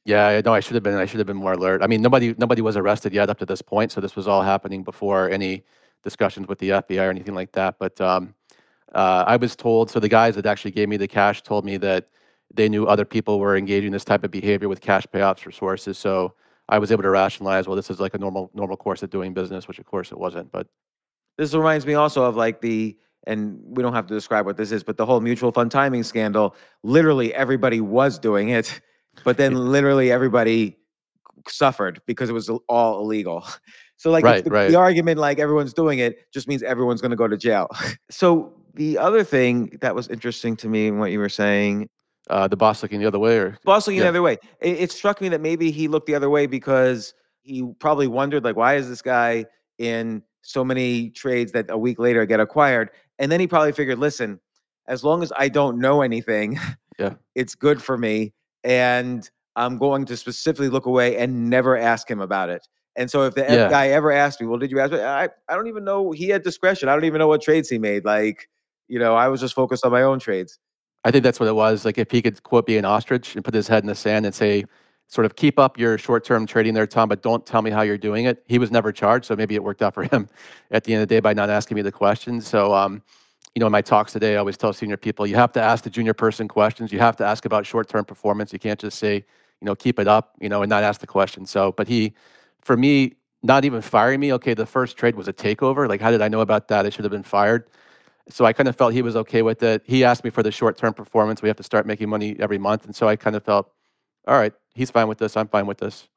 Yeah, no, I should have been. I should have been more alert. I mean, nobody, nobody was arrested yet up to this point, so this was all happening before any discussions with the F B I or anything like that. But um, uh, I was told. So the guys that actually gave me the cash told me that they knew other people were engaging this type of behavior with cash payouts for sources. So I was able to rationalize, well, this is like a normal, normal course of doing business, which of course it wasn't. But This reminds me also of like the, and we don't have to describe what this is, but the whole mutual fund timing scandal. Literally everybody was doing it, but then literally everybody suffered because it was all illegal. So like it's right, the, right. the argument, like everyone's doing it, just means everyone's going to go to jail. So the other thing that was interesting to me in what you were saying, Uh, the boss looking the other way, or boss looking the yeah, other way, it, it struck me that maybe he looked the other way because he probably wondered, like, why is this guy in so many trades that a week later get acquired? And then he probably figured, listen, as long as I don't know anything, yeah, it's good for me. And I'm going to specifically look away and never ask him about it. And so if the F yeah. guy ever asked me, well, did you ask me? I, I don't even know. He had discretion. I don't even know what trades he made. Like, you know, I was just focused on my own trades. I think that's what it was. Like if he could quote be an ostrich and put his head in the sand and say, sort of keep up your short-term trading there, Tom, but don't tell me how you're doing it. He was never charged, so maybe it worked out for him at the end of the day by not asking me the questions. So, um, you know, in my talks today, I always tell senior people, you have to ask the junior person questions. You have to ask about short-term performance. You can't just say, you know, keep it up, you know, and not ask the question. So, but he, for me, not even firing me. Okay, the first trade was a takeover. Like, how did I know about that? I should have been fired. So I kind of felt he was okay with it. He asked me for the short-term performance. We have to start making money every month. And so I kind of felt, all right, he's fine with this. I'm fine with this.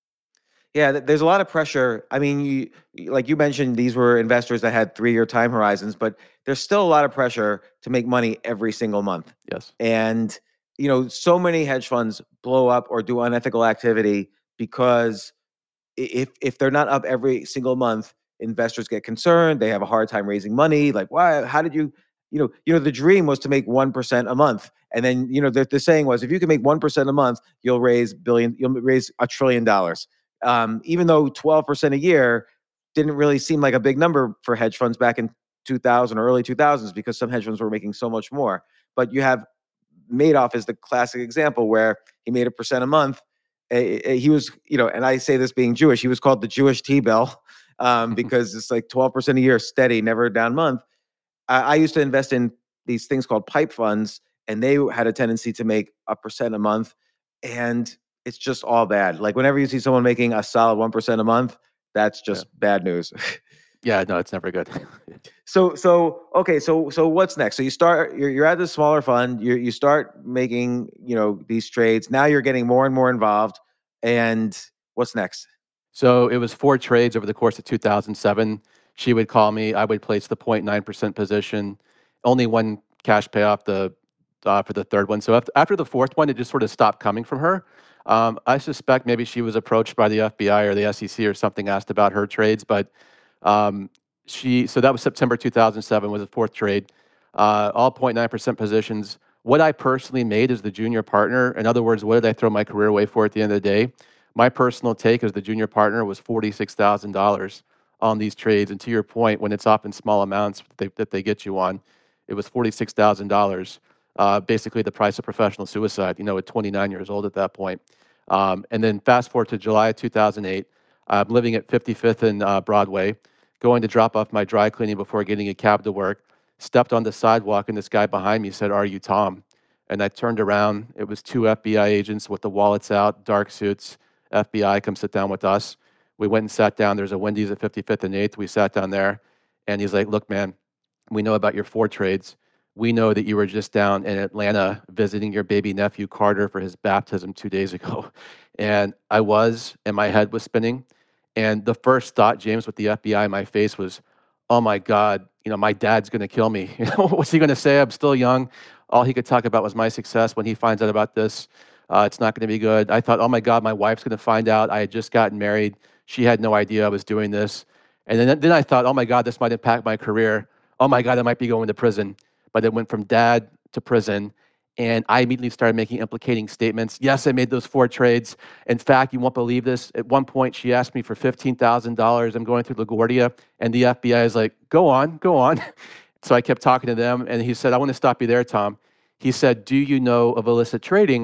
Yeah, th- there's a lot of pressure. I mean, you you- like you mentioned, these were investors that had three-year time horizons, but there's still a lot of pressure to make money every single month. Yes. And you know, so many hedge funds blow up or do unethical activity because i- if if they're not up every single month, investors get concerned. They have a hard time raising money. Like, why? How did you? You know, you know, the dream was to make one percent a month, and then you know, the, the saying was, if you can make one percent a month, you'll raise billion, you'll raise a trillion dollars. Um, even though twelve percent a year didn't really seem like a big number for hedge funds back in two thousand or early two thousands, because some hedge funds were making so much more. But you have Madoff is the classic example where he made a percent a month. Eh, eh, He was, you know, and I say this being Jewish, he was called the Jewish T-bill um, because it's like twelve percent a year, steady, never a down month. I, I used to invest in these things called pipe funds, and they had a tendency to make a percent a month. And it's just all bad. Like whenever you see someone making a solid one percent a month, that's Yeah. just bad news. Yeah, no, it's never good. So, so okay, so so what's next? So you start, you're you're at the smaller fund, you you start making, you know, these trades. Now you're getting more and more involved, and what's next? So it was four trades over the course of two thousand seven. She would call me. I would place the zero point nine percent position. Only one cash payoff the uh, for the third one. So after, after the fourth one, it just sort of stopped coming from her. Um, I suspect maybe she was approached by the F B I or the S E C or something, asked about her trades. But um, she, so that was September two thousand seven was the fourth trade. Uh, all zero point nine percent positions. What I personally made as the junior partner, in other words, what did I throw my career away for at the end of the day? My personal take as the junior partner was forty-six thousand dollars on these trades. And to your point, when it's often small amounts that they, that they get you on, it was forty-six thousand dollars, uh, basically the price of professional suicide, you know, at twenty-nine years old at that point. Um, and then fast forward to July of two thousand eight, I'm living at fifty-fifth and uh, Broadway, going to drop off my dry cleaning before getting a cab to work, stepped on the sidewalk, and this guy behind me said, "Are you Tom?" And I turned around. It was two F B I agents with the wallets out, dark suits. F B I, come sit down with us. We went and sat down. There's a Wendy's at fifty-fifth and eighth. We sat down there, and he's like, "Look, man, we know about your four trades. We know that you were just down in Atlanta visiting your baby nephew Carter for his baptism two days ago." And I was, and my head was spinning. And the first thought, James, with the F B I in my face was, "Oh my God, you know, my dad's going to kill me. You know, what's he going to say? I'm still young." All he could talk about was my success. When he finds out about this, uh, it's not going to be good. I thought, oh my God, my wife's going to find out. I had just gotten married. She had no idea I was doing this. And then, then I thought, oh my God, this might impact my career. Oh my God, I might be going to prison. But it went from dad to prison. And I immediately started making implicating statements. Yes, I made those four trades. In fact, you won't believe this. At one point, she asked me for fifteen thousand dollars. I'm going through LaGuardia, and the F B I is like, go on, go on. So I kept talking to them, and he said, I want to stop you there, Tom. He said, do you know of illicit trading?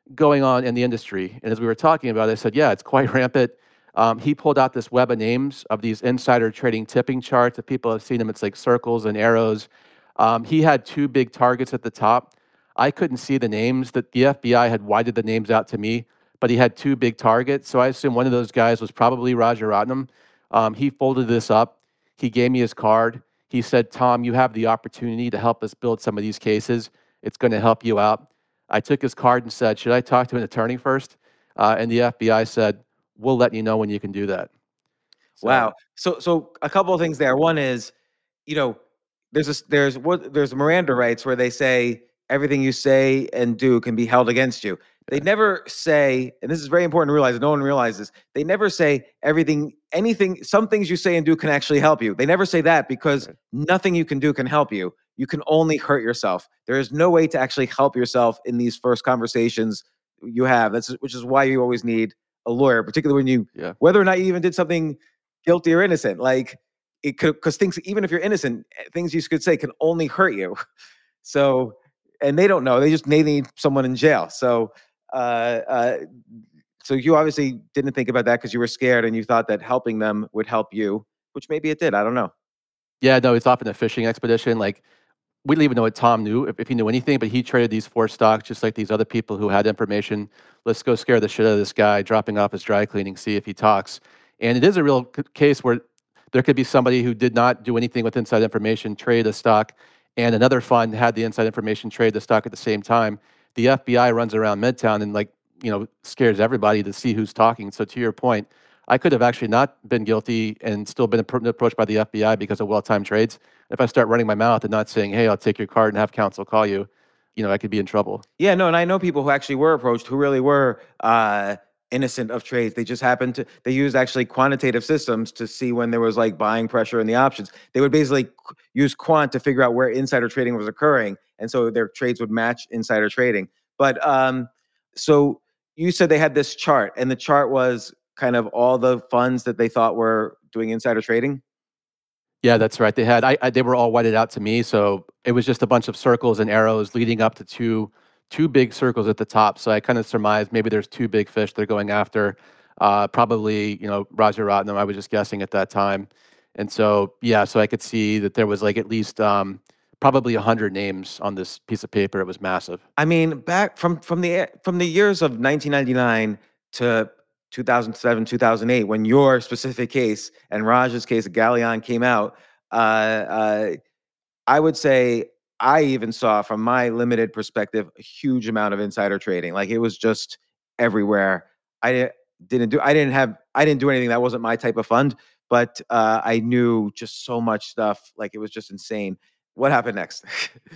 going on in the industry. And as we were talking about it, I said, yeah, it's quite rampant. Um, he pulled out this web of names of these insider trading tipping charts. If people have seen them, it's like circles and arrows. Um, he had two big targets at the top. I couldn't see the names. That the F B I had widened the names out to me, but he had two big targets. So I assume one of those guys was probably Rajaratnam. Um, he folded this up. He gave me his card. He said, Tom, you have the opportunity to help us build some of these cases. It's going to help you out. I took his card and said, should I talk to an attorney first? Uh, and the F B I said, we'll let you know when you can do that. So, Wow. So, so a couple of things there. One is, you know, there's a, there's what there's Miranda rights where they say everything you say and do can be held against you. They never say, and this is very important to realize, no one realizes, they never say everything, anything, some things you say and do can actually help you. They never say that because Right. nothing you can do can help you. You can only hurt yourself. There is no way to actually help yourself in these first conversations you have. That's which is why you always need a lawyer, particularly when you, Yeah. whether or not you even did something guilty or innocent. Like it could, because things, even if you're innocent, eh, things you could say can only hurt you. So, and they don't know. They just they need someone in jail. So, uh, uh, so you obviously didn't think about that because you were scared and you thought that helping them would help you, which maybe it did. I don't know. Yeah, no, it's often a fishing expedition. Like, we didn't even know what Tom knew, if, if he knew anything, but he traded these four stocks just like these other people who had information. Let's go scare the shit out of this guy, dropping off his dry cleaning, see if he talks. And it is a real c- case where there could be somebody who did not do anything with inside information, trade a stock, and another fund had the inside information, trade the stock at the same time. The F B I runs around Midtown and, like, you know, scares everybody to see who's talking. So to your point, I could have actually not been guilty and still been appro- approached by the F B I because of well-timed trades. If I start running my mouth and not saying, hey, I'll take your card and have counsel call you, you know, I could be in trouble. Yeah, no, and I know people who actually were approached who really were uh, innocent of trades. They just happened to, they used actually quantitative systems to see when there was like buying pressure in the options. They would basically qu- use quant to figure out where insider trading was occurring. And so their trades would match insider trading. But um, so you said they had this chart, and the chart was kind of all the funds that they thought were doing insider trading. Yeah, that's right. They had I, I they were all whited out to me, so it was just a bunch of circles and arrows leading up to two two big circles at the top. So I kind of surmised maybe there's two big fish they're going after. Uh, probably, you know, Rajaratnam. I was just guessing at that time, and so yeah, so I could see that there was like at least um, probably a hundred names on this piece of paper. It was massive. I mean, back from from the from the years of nineteen ninety-nine to two thousand seven, two thousand eight, when your specific case and Raj's case, Galleon, came out, uh, uh, I would say I even saw, from my limited perspective, a huge amount of insider trading. Like it was just everywhere. I di- didn't do. I didn't have. I didn't do anything. That wasn't my type of fund. But uh, I knew just so much stuff. Like it was just insane. What happened next?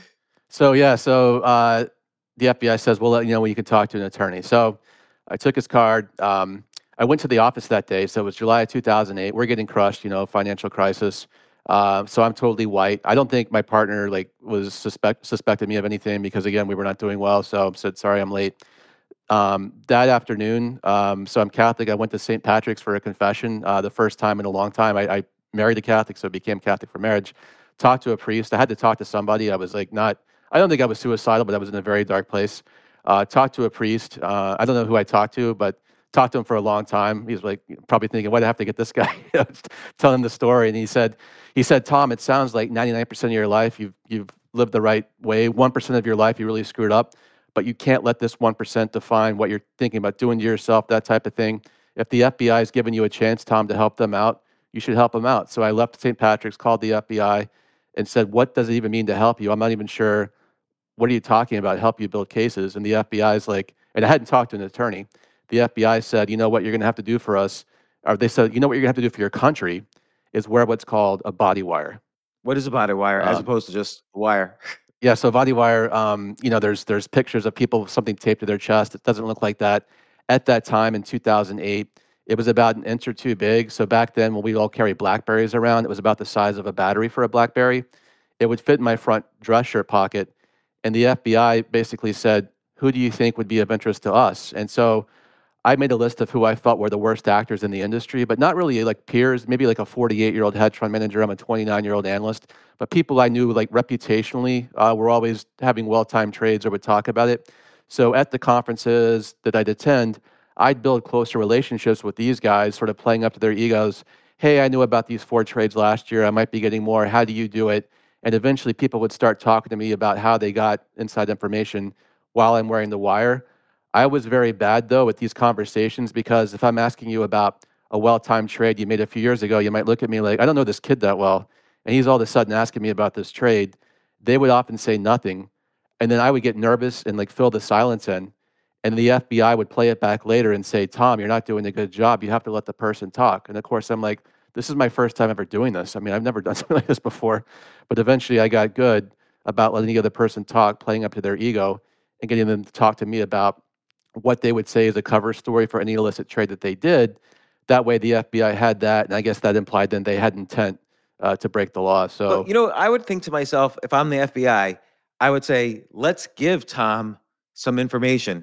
So yeah, so uh, the F B I says we'll let you know when you can talk to an attorney. So I took his card. Um, I went to the office that day. So it was July of two thousand eight. We're getting crushed, you know, financial crisis. Uh, so I'm totally white. I don't think my partner like was suspect suspected me of anything because again we were not doing well. So I said sorry, I'm late. Um, that afternoon, um, so I'm Catholic. I went to Saint Patrick's for a confession. Uh, the first time in a long time. I, I married a Catholic, so I became Catholic for marriage. Talked to a priest. I had to talk to somebody. I was like not. I don't think I was suicidal, but I was in a very dark place. Uh, talked to a priest. Uh, I don't know who I talked to, but talked to him for a long time. He was like probably thinking, "Why do I have to get this guy?" Telling him the story, and he said, "He said, Tom, it sounds like ninety-nine percent of your life you've you've lived the right way. One percent of your life you really screwed up, but you can't let this one percent define what you're thinking about doing to yourself. That type of thing. If the F B I is giving you a chance, Tom, to help them out, you should help them out." So I left Saint Patrick's, called the F B I, and said, "What does it even mean to help you? I'm not even sure. What are you talking about? Help you build cases?" And the F B I is like, and I hadn't talked to an attorney. The F B I said, "You know what you're going to have to do for us," or they said, "You know what you're going to have to do for your country is wear what's called a body wire." What is a body wire as Um, opposed to just wire? yeah, so body wire, um, you know, there's there's pictures of people with something taped to their chest. It doesn't look like that. At that time in two thousand eight, it was about an inch or two big. So back then, when we all carry Blackberries around, it was about the size of a battery for a Blackberry. It would fit in my front dress shirt pocket. And the F B I basically said, "Who do you think would be of interest to us?" And so I made a list of who I felt were the worst actors in the industry, but not really like peers, maybe like a forty-eight-year-old hedge fund manager. I'm a twenty-nine-year-old analyst, but people I knew like reputationally uh, were always having well-timed trades or would talk about it. So at the conferences that I'd attend, I'd build closer relationships with these guys, sort of playing up to their egos. Hey, I knew about these four trades last year. I might be getting more. How do you do it? And eventually people would start talking to me about how they got inside information while I'm wearing the wire. I was very bad, though, with these conversations, because if I'm asking you about a well-timed trade you made a few years ago, you might look at me like, I don't know this kid that well. And he's all of a sudden asking me about this trade. They would often say nothing. And then I would get nervous and like fill the silence in. And the F B I would play it back later and say, Tom, you're not doing a good job. You have to let the person talk. And of course, I'm like, this is my first time ever doing this. I mean, I've never done something like this before. But eventually I got good about letting the other person talk, playing up to their ego, and getting them to talk to me about what they would say is a cover story for any illicit trade that they did. That way the F B I had that, and I guess that implied then they had intent uh, to break the law. So, But, you know, I would think to myself, if I'm the F B I, I would say, let's give Tom some information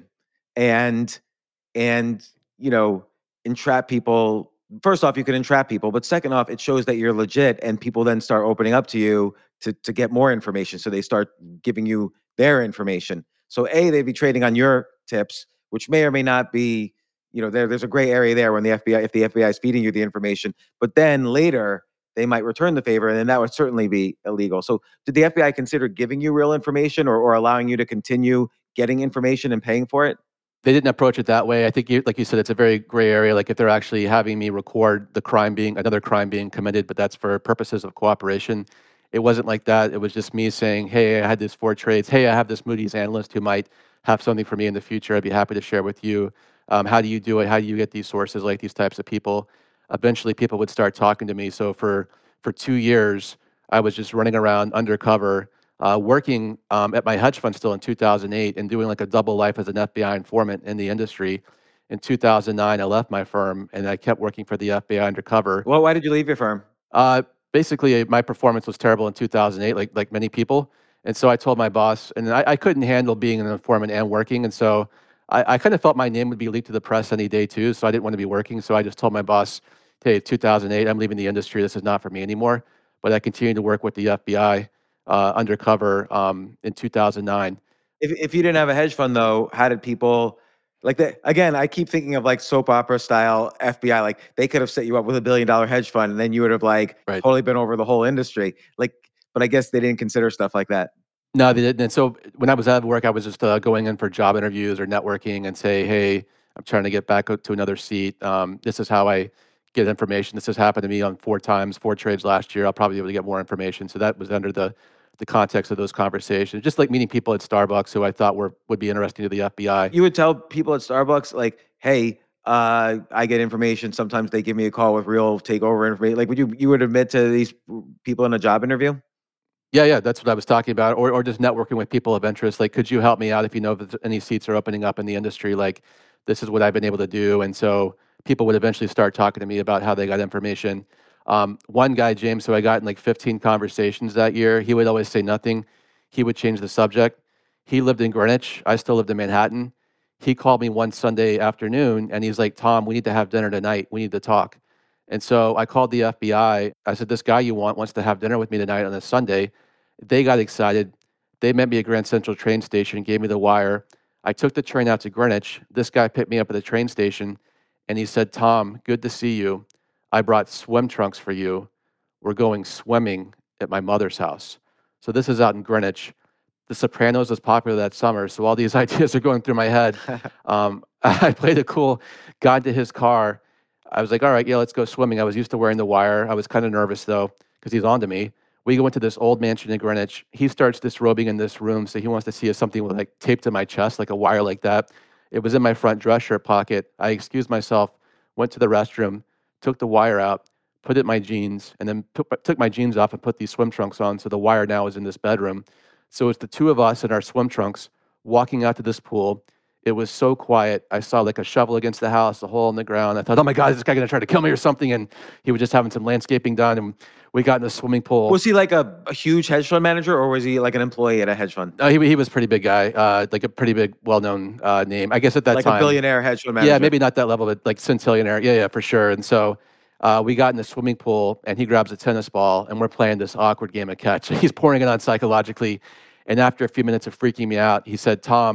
and, and, you know, entrap people. First off, you can entrap people, but second off, it shows that you're legit, and people then start opening up to you to, to get more information. So they start giving you their information. So A, they'd be trading on your tips, which may or may not be, you know, there, there's a gray area there when the F B I, if the F B I is feeding you the information, but then later they might return the favor, and then that would certainly be illegal. So did the F B I consider giving you real information, or, or allowing you to continue getting information and paying for it? they didn't approach it that way. I think, you, like you said, it's a very gray area. Like if they're actually having me record the crime being, another crime being committed, but that's for purposes of cooperation. It wasn't like that. It was just me saying, hey, I had these four trades. Hey, I have this Moody's analyst who might have something for me in the future. I'd be happy to share with you. Um, how do you do it? How do you get these sources, like these types of people? Eventually, people would start talking to me. So for, for two years, I was just running around undercover, uh, working um, at my hedge fund still in two thousand eight and doing like a double life as an F B I informant in the industry. In two thousand nine, I left my firm and I kept working for the F B I undercover. Well, why did you leave your firm? Uh, basically, my performance was terrible in two thousand eight, like like many people. And so I told my boss, and I, I couldn't handle being an informant and working. And so I, I kind of felt my name would be leaked to the press any day too. So I didn't want to be working. So I just told my boss, hey, two thousand eight, I'm leaving the industry. This is not for me anymore. But I continued to work with the F B I uh, undercover um, in two thousand nine. If if you didn't have a hedge fund though, how did people like that? Again, I keep thinking of like soap opera style F B I. Like they could have set you up with a billion dollar hedge fund, and then you would have like Right. totally been over the whole industry. Like, but I guess they didn't consider stuff like that. No, they didn't. And so when I was out of work, I was just uh, going in for job interviews or networking and say, hey, I'm trying to get back to another seat. Um, this is how I get information. This has happened to me on four times, four trades last year. I'll probably be able to get more information. So that was under the the context of those conversations. Just like meeting people at Starbucks who I thought were would be interesting to the F B I. You would tell people at Starbucks like, hey, uh, I get information. Sometimes they give me a call with real takeover information. Like, would you you would admit to these people in a job interview? Yeah, yeah, that's what I was talking about. Or or just networking with people of interest. Like, could you help me out if you know that any seats are opening up in the industry? Like, this is what I've been able to do. And so people would eventually start talking to me about how they got information. Um, one guy, James, who I got in like fifteen conversations that year, he would always say nothing. He would change the subject. He lived in Greenwich. I still lived in Manhattan. He called me one Sunday afternoon and he's like, Tom, we need to have dinner tonight. We need to talk. And so I called the F B I. I said, this guy you want wants to have dinner with me tonight on a Sunday. They got excited. They met me at Grand Central train station, gave me the wire. I took the train out to Greenwich. This guy picked me up at the train station and he said, Tom, good to see you. I brought swim trunks for you. We're going swimming at my mother's house. So this is out in Greenwich. The Sopranos was popular that summer, so all these ideas are going through my head. um, I played it cool, got into his car. I was like, all right, yeah, let's go swimming. I was used to wearing the wire. I was kind of nervous, though, because he's on to me. We go into this old mansion in Greenwich. He starts disrobing in this room, so he wants to see something with like taped to my chest, like a wire like that. It was in my front dress shirt pocket. I excused myself, went to the restroom, took the wire out, put it in my jeans, and then took, took my jeans off and put these swim trunks on. So the wire now is in this bedroom. So it's the two of us in our swim trunks walking out to this pool. It was so quiet. I saw like a shovel against the house, a hole in the ground. I thought, oh my God, is this guy going to try to kill me or something? And he was just having some landscaping done. And we got in the swimming pool. Was he like a, a huge hedge fund manager, or was he like an employee at a hedge fund? Uh, he, he was a pretty big guy, uh, like a pretty big, well-known uh, name. I guess at that like time. Like a billionaire hedge fund manager? Yeah, maybe not that level, but like centillionaire. Yeah, yeah, for sure. And so uh, we got in the swimming pool, and he grabs a tennis ball, and we're playing this awkward game of catch. He's pouring it on psychologically. And after a few minutes of freaking me out, he said, Tom,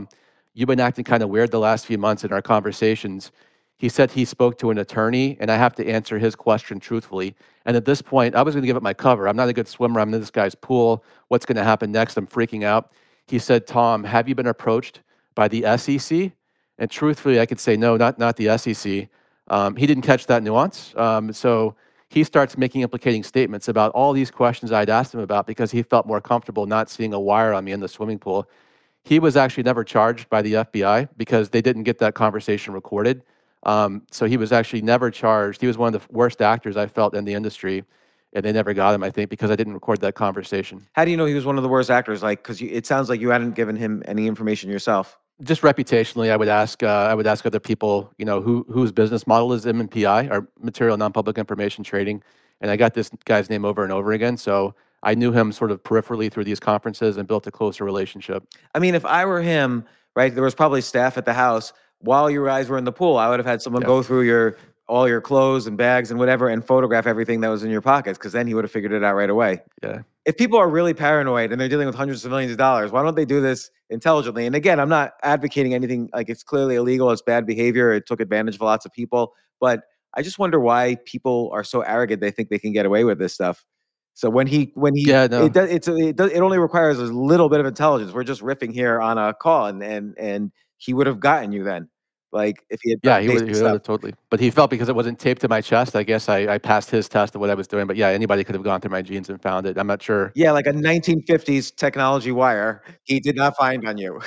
you've been acting kind of weird the last few months in our conversations. He said he spoke to an attorney, and I have to answer his question truthfully. And at this point, I was going to give it my cover. I'm not a good swimmer. I'm in this guy's pool. What's going to happen next? I'm freaking out. He said, Tom, have you been approached by the S E C? And truthfully, I could say, no, not, not the S E C. Um, he didn't catch that nuance. Um, so he starts making implicating statements about all these questions I'd asked him about because he felt more comfortable not seeing a wire on me in the swimming pool. He was actually never charged by the F B I because they didn't get that conversation recorded. Um, so he was actually never charged. He was one of the worst actors I felt in the industry, and they never got him, I think, because I didn't record that conversation. How do you know he was one of the worst actors? Like, because it sounds like you hadn't given him any information yourself. Just reputationally, I would ask. Uh, I would ask other people, you know, who whose business model is M and P I, or Material Non-Public Information Trading, and I got this guy's name over and over again. So I knew him sort of peripherally through these conferences and built a closer relationship. I mean, if I were him, right, there was probably staff at the house while you guys were in the pool. I would have had someone Yeah. go through your all your clothes and bags and whatever and photograph everything that was in your pockets, because then he would have figured it out right away. Yeah. If people are really paranoid and they're dealing with hundreds of millions of dollars, why don't they do this intelligently? And again, I'm not advocating anything like it's clearly illegal. It's bad behavior. It took advantage of lots of people. But I just wonder why people are so arrogant they think they can get away with this stuff. So when he when he Yeah, no. it does it's it does it only requires a little bit of intelligence. We're just riffing here on a call, and and and he would have gotten you then. Like if he had Yeah, done he would, basic he would stuff. have totally. But he felt because it wasn't taped to my chest, I guess I, I passed his test of what I was doing. But yeah, anybody could have gone through my jeans and found it. I'm not sure. Yeah, like a nineteen fifties technology wire, he did not find on you.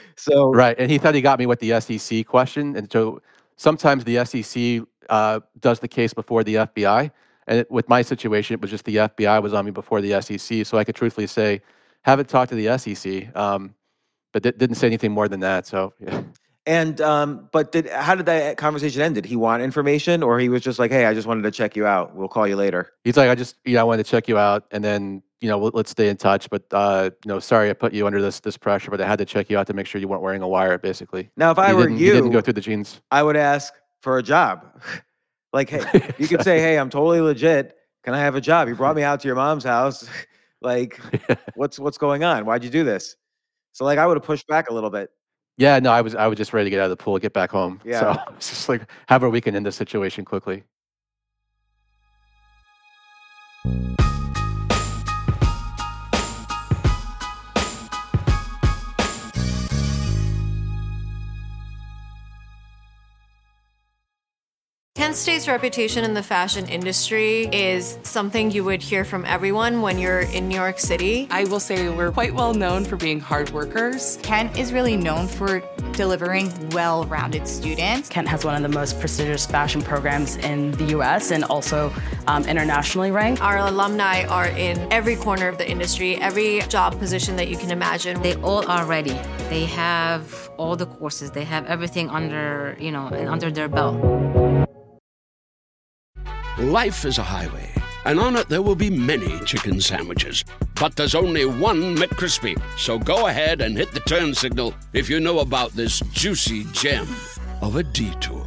So Right. And he thought he got me with the S E C question. And so sometimes the S E C uh, does the case before the F B I. And it, with my situation, it was just the F B I was on me before the S E C. So I could truthfully say, haven't talked to the S E C, um, but di- didn't say anything more than that. So yeah. And um, but did how did that conversation end? Did he want information, or he was just like, "Hey, I just wanted to check you out. We'll call you later." He's like, I just, you know, I wanted to check you out, and then, you know, we'll, let's stay in touch. But, uh, you know, sorry I put you under this this pressure, but I had to check you out to make sure you weren't wearing a wire, basically. Now, if I He were didn't, he didn't go you, through the jeans. I would ask for a job. Like, hey, you could say, "Hey, I'm totally legit. Can I have a job? You brought me out to your mom's house. Like, what's what's going on? Why'd you do this?" So, like, I would have pushed back a little bit. Yeah, no, I was I was just ready to get out of the pool, get back home. Yeah. So it's just like, however we can end this situation quickly. Kent State's reputation in the fashion industry is something you would hear from everyone when you're in New York City. I will say we're quite well known for being hard workers. Kent is really known for delivering well-rounded students. Kent has one of the most prestigious fashion programs in the U S and also um, internationally ranked. Our alumni are in every corner of the industry, every job position that you can imagine. They all are ready. They have all the courses. They have everything under, you know, and under their belt. Life is a highway, and on it there will be many chicken sandwiches. But there's only one McCrispy. So go ahead and hit the turn signal if you know about this juicy gem of a detour.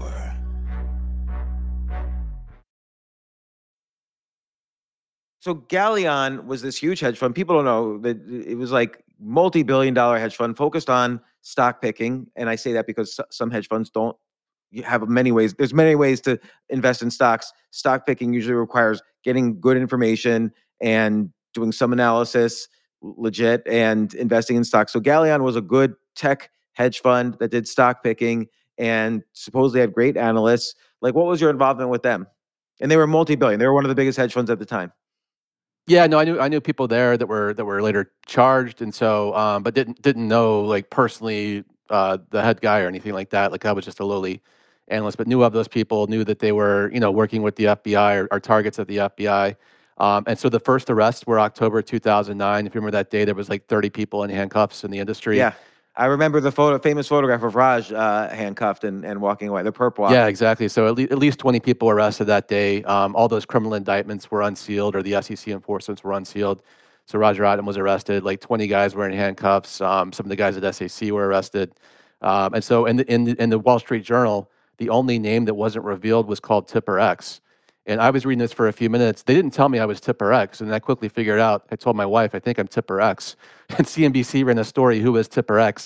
So Galleon was this huge hedge fund. People don't know that it was like multi-billion dollar hedge fund focused on stock picking. And I say that because s- some hedge funds don't you have many ways. There's many ways to invest in stocks. Stock picking usually requires getting good information and doing some analysis, legit, and investing in stocks. So Galleon was a good tech hedge fund that did stock picking and supposedly had great analysts. Like, what was your involvement with them? And they were multi-billion. They were one of the biggest hedge funds at the time. Yeah, no, I knew I knew people there that were that were later charged, and so, um, but didn't didn't know like personally uh, the head guy or anything like that. Like I was just a lowly analyst, but knew of those people, knew that they were, you know, working with the F B I or, or targets of the F B I. Um, and so the first arrests were October two thousand nine. If you remember that day, there was like thirty people in handcuffs in the industry. Yeah. I remember the photo, famous photograph of Raj uh, handcuffed and, and walking away, the perp walk. Yeah, exactly. So at, le- at least twenty people arrested that day. Um, all those criminal indictments were unsealed, or the S E C enforcements were unsealed. So Roger Adam was arrested. Like twenty guys were in handcuffs. Um, some of the guys at S A C were arrested. Um, and so in the, in, the, in the Wall Street Journal, the only name that wasn't revealed was called Tipper X. And I was reading this for a few minutes. They didn't tell me I was Tipper X, and I quickly figured out. I told my wife, I think I'm Tipper X. And C N B C ran a story, who is Tipper X?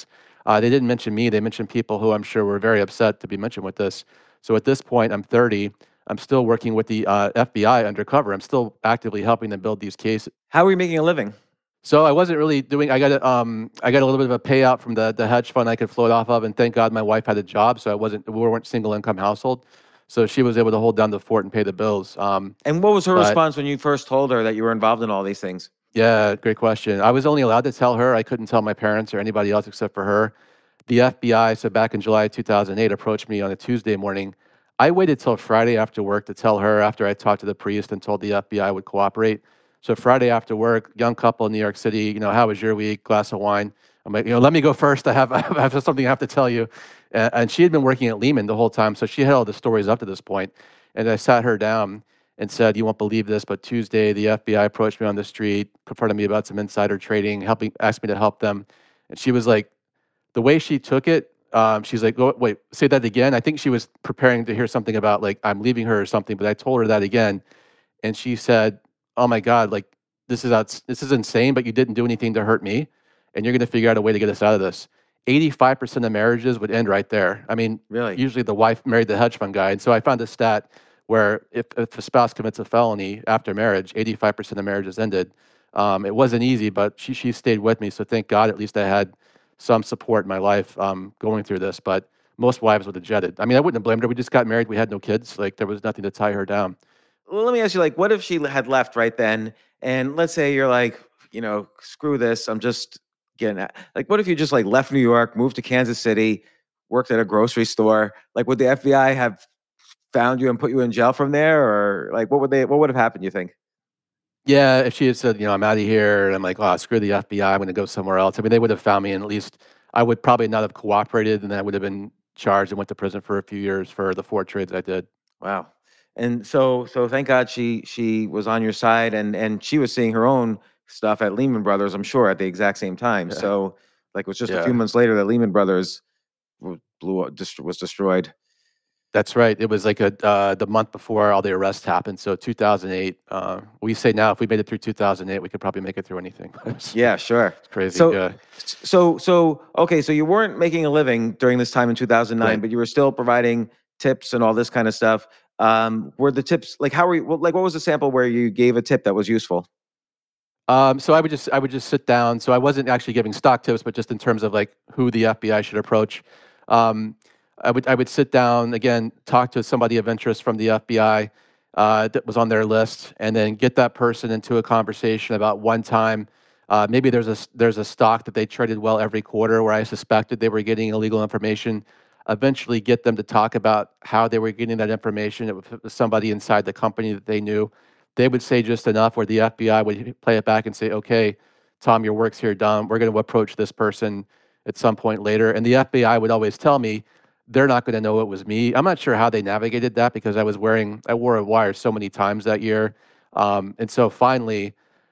Uh, they didn't mention me. They mentioned people who I'm sure were very upset to be mentioned with this. So at this point, I'm thirty. I'm still working with the uh, F B I undercover. I'm still actively helping them build these cases. How are you making a living? So I wasn't really doing. I got a, um, I got a little bit of a payout from the the hedge fund I could float off of, and thank God my wife had a job, so I wasn't. We weren't single income household, so she was able to hold down the fort and pay the bills. Um, And what was her but- response when you first told her that you were involved in all these things? Yeah, great question. I was only allowed to tell her. I couldn't tell my parents or anybody else except for her. The F B I, so back in July two thousand eight, approached me on a Tuesday morning. I waited till Friday after work to tell her after I talked to the priest and told the F B I would cooperate. So Friday after work, young couple in New York City, you know, how was your week? Glass of wine. I'm like, you know, let me go first. I have, I have something I have to tell you. And, and she had been working at Lehman the whole time, so she had all the stories up to this point. And I sat her down and said, you won't believe this, but Tuesday, the F B I approached me on the street, confronted me about some insider trading, helping, asked me to help them. And she was like, the way she took it, um, she's like, oh, wait, say that again. I think she was preparing to hear something about like, I'm leaving her or something, but I told her that again. And she said, oh my God, like, this is outs- this is insane, but you didn't do anything to hurt me. And you're going to figure out a way to get us out of this. eighty-five percent of marriages would end right there. I mean, Really? usually the wife married the hedge fund guy. And so I found a stat where if, if a spouse commits a felony after marriage, eighty-five percent of marriages ended. Um, it wasn't easy, but she, she stayed with me. So thank God, at least I had some support in my life um, going through this. But most wives would have jetted. I mean, I wouldn't have blamed her. We just got married. We had no kids. Like, there was nothing to tie her down. Well, let me ask you, like, what if she had left right then? And let's say you're like, you know, screw this. I'm just getting out. Like, what if you just like left New York, moved to Kansas City, worked at a grocery store? Like, would the F B I have found you and put you in jail from there? Or like, what would they, what would have happened, you think? Yeah, if she had said, you know, I'm out of here, and I'm like, oh, screw the F B I, I'm going to go somewhere else. I mean, they would have found me, and at least I would probably not have cooperated, and then I would have been charged and went to prison for a few years for the four trades I did. Wow. And so, so thank God she she was on your side, and and she was seeing her own stuff at Lehman Brothers, I'm sure, at the exact same time. Yeah. So, like, it was just a Yeah. few months later that Lehman Brothers w- blew up, dest- was destroyed. That's right. It was like a uh, the month before all the arrests happened. So two thousand eight. Uh, we say now, if we made it through two thousand eight, we could probably make it through anything. It's Yeah, sure. crazy. So, yeah. so, so, okay. So you weren't making a living during this time in two thousand nine, Right. but you were still providing tips and all this kind of stuff. Um, were the tips like how were you? Well, like, what was the sample where you gave a tip that was useful? Um, so I would just I would just sit down. So I wasn't actually giving stock tips, but just in terms of like who the F B I should approach. Um, I would I would sit down again, talk to somebody of interest from the F B I uh, that was on their list, and then get that person into a conversation about one time. Uh, maybe there's a s- there's a stock that they traded well every quarter where I suspected they were getting illegal information. Eventually, get them to talk about how they were getting that information. It was somebody inside the company that they knew. They would say just enough where the F B I would play it back and say, okay, Tom, your work's here done. We're going to approach this person at some point later. And the F B I would always tell me they're not going to know it was me. I'm not sure how they navigated that because I was wearing, I wore a wire so many times that year. Um, and so finally,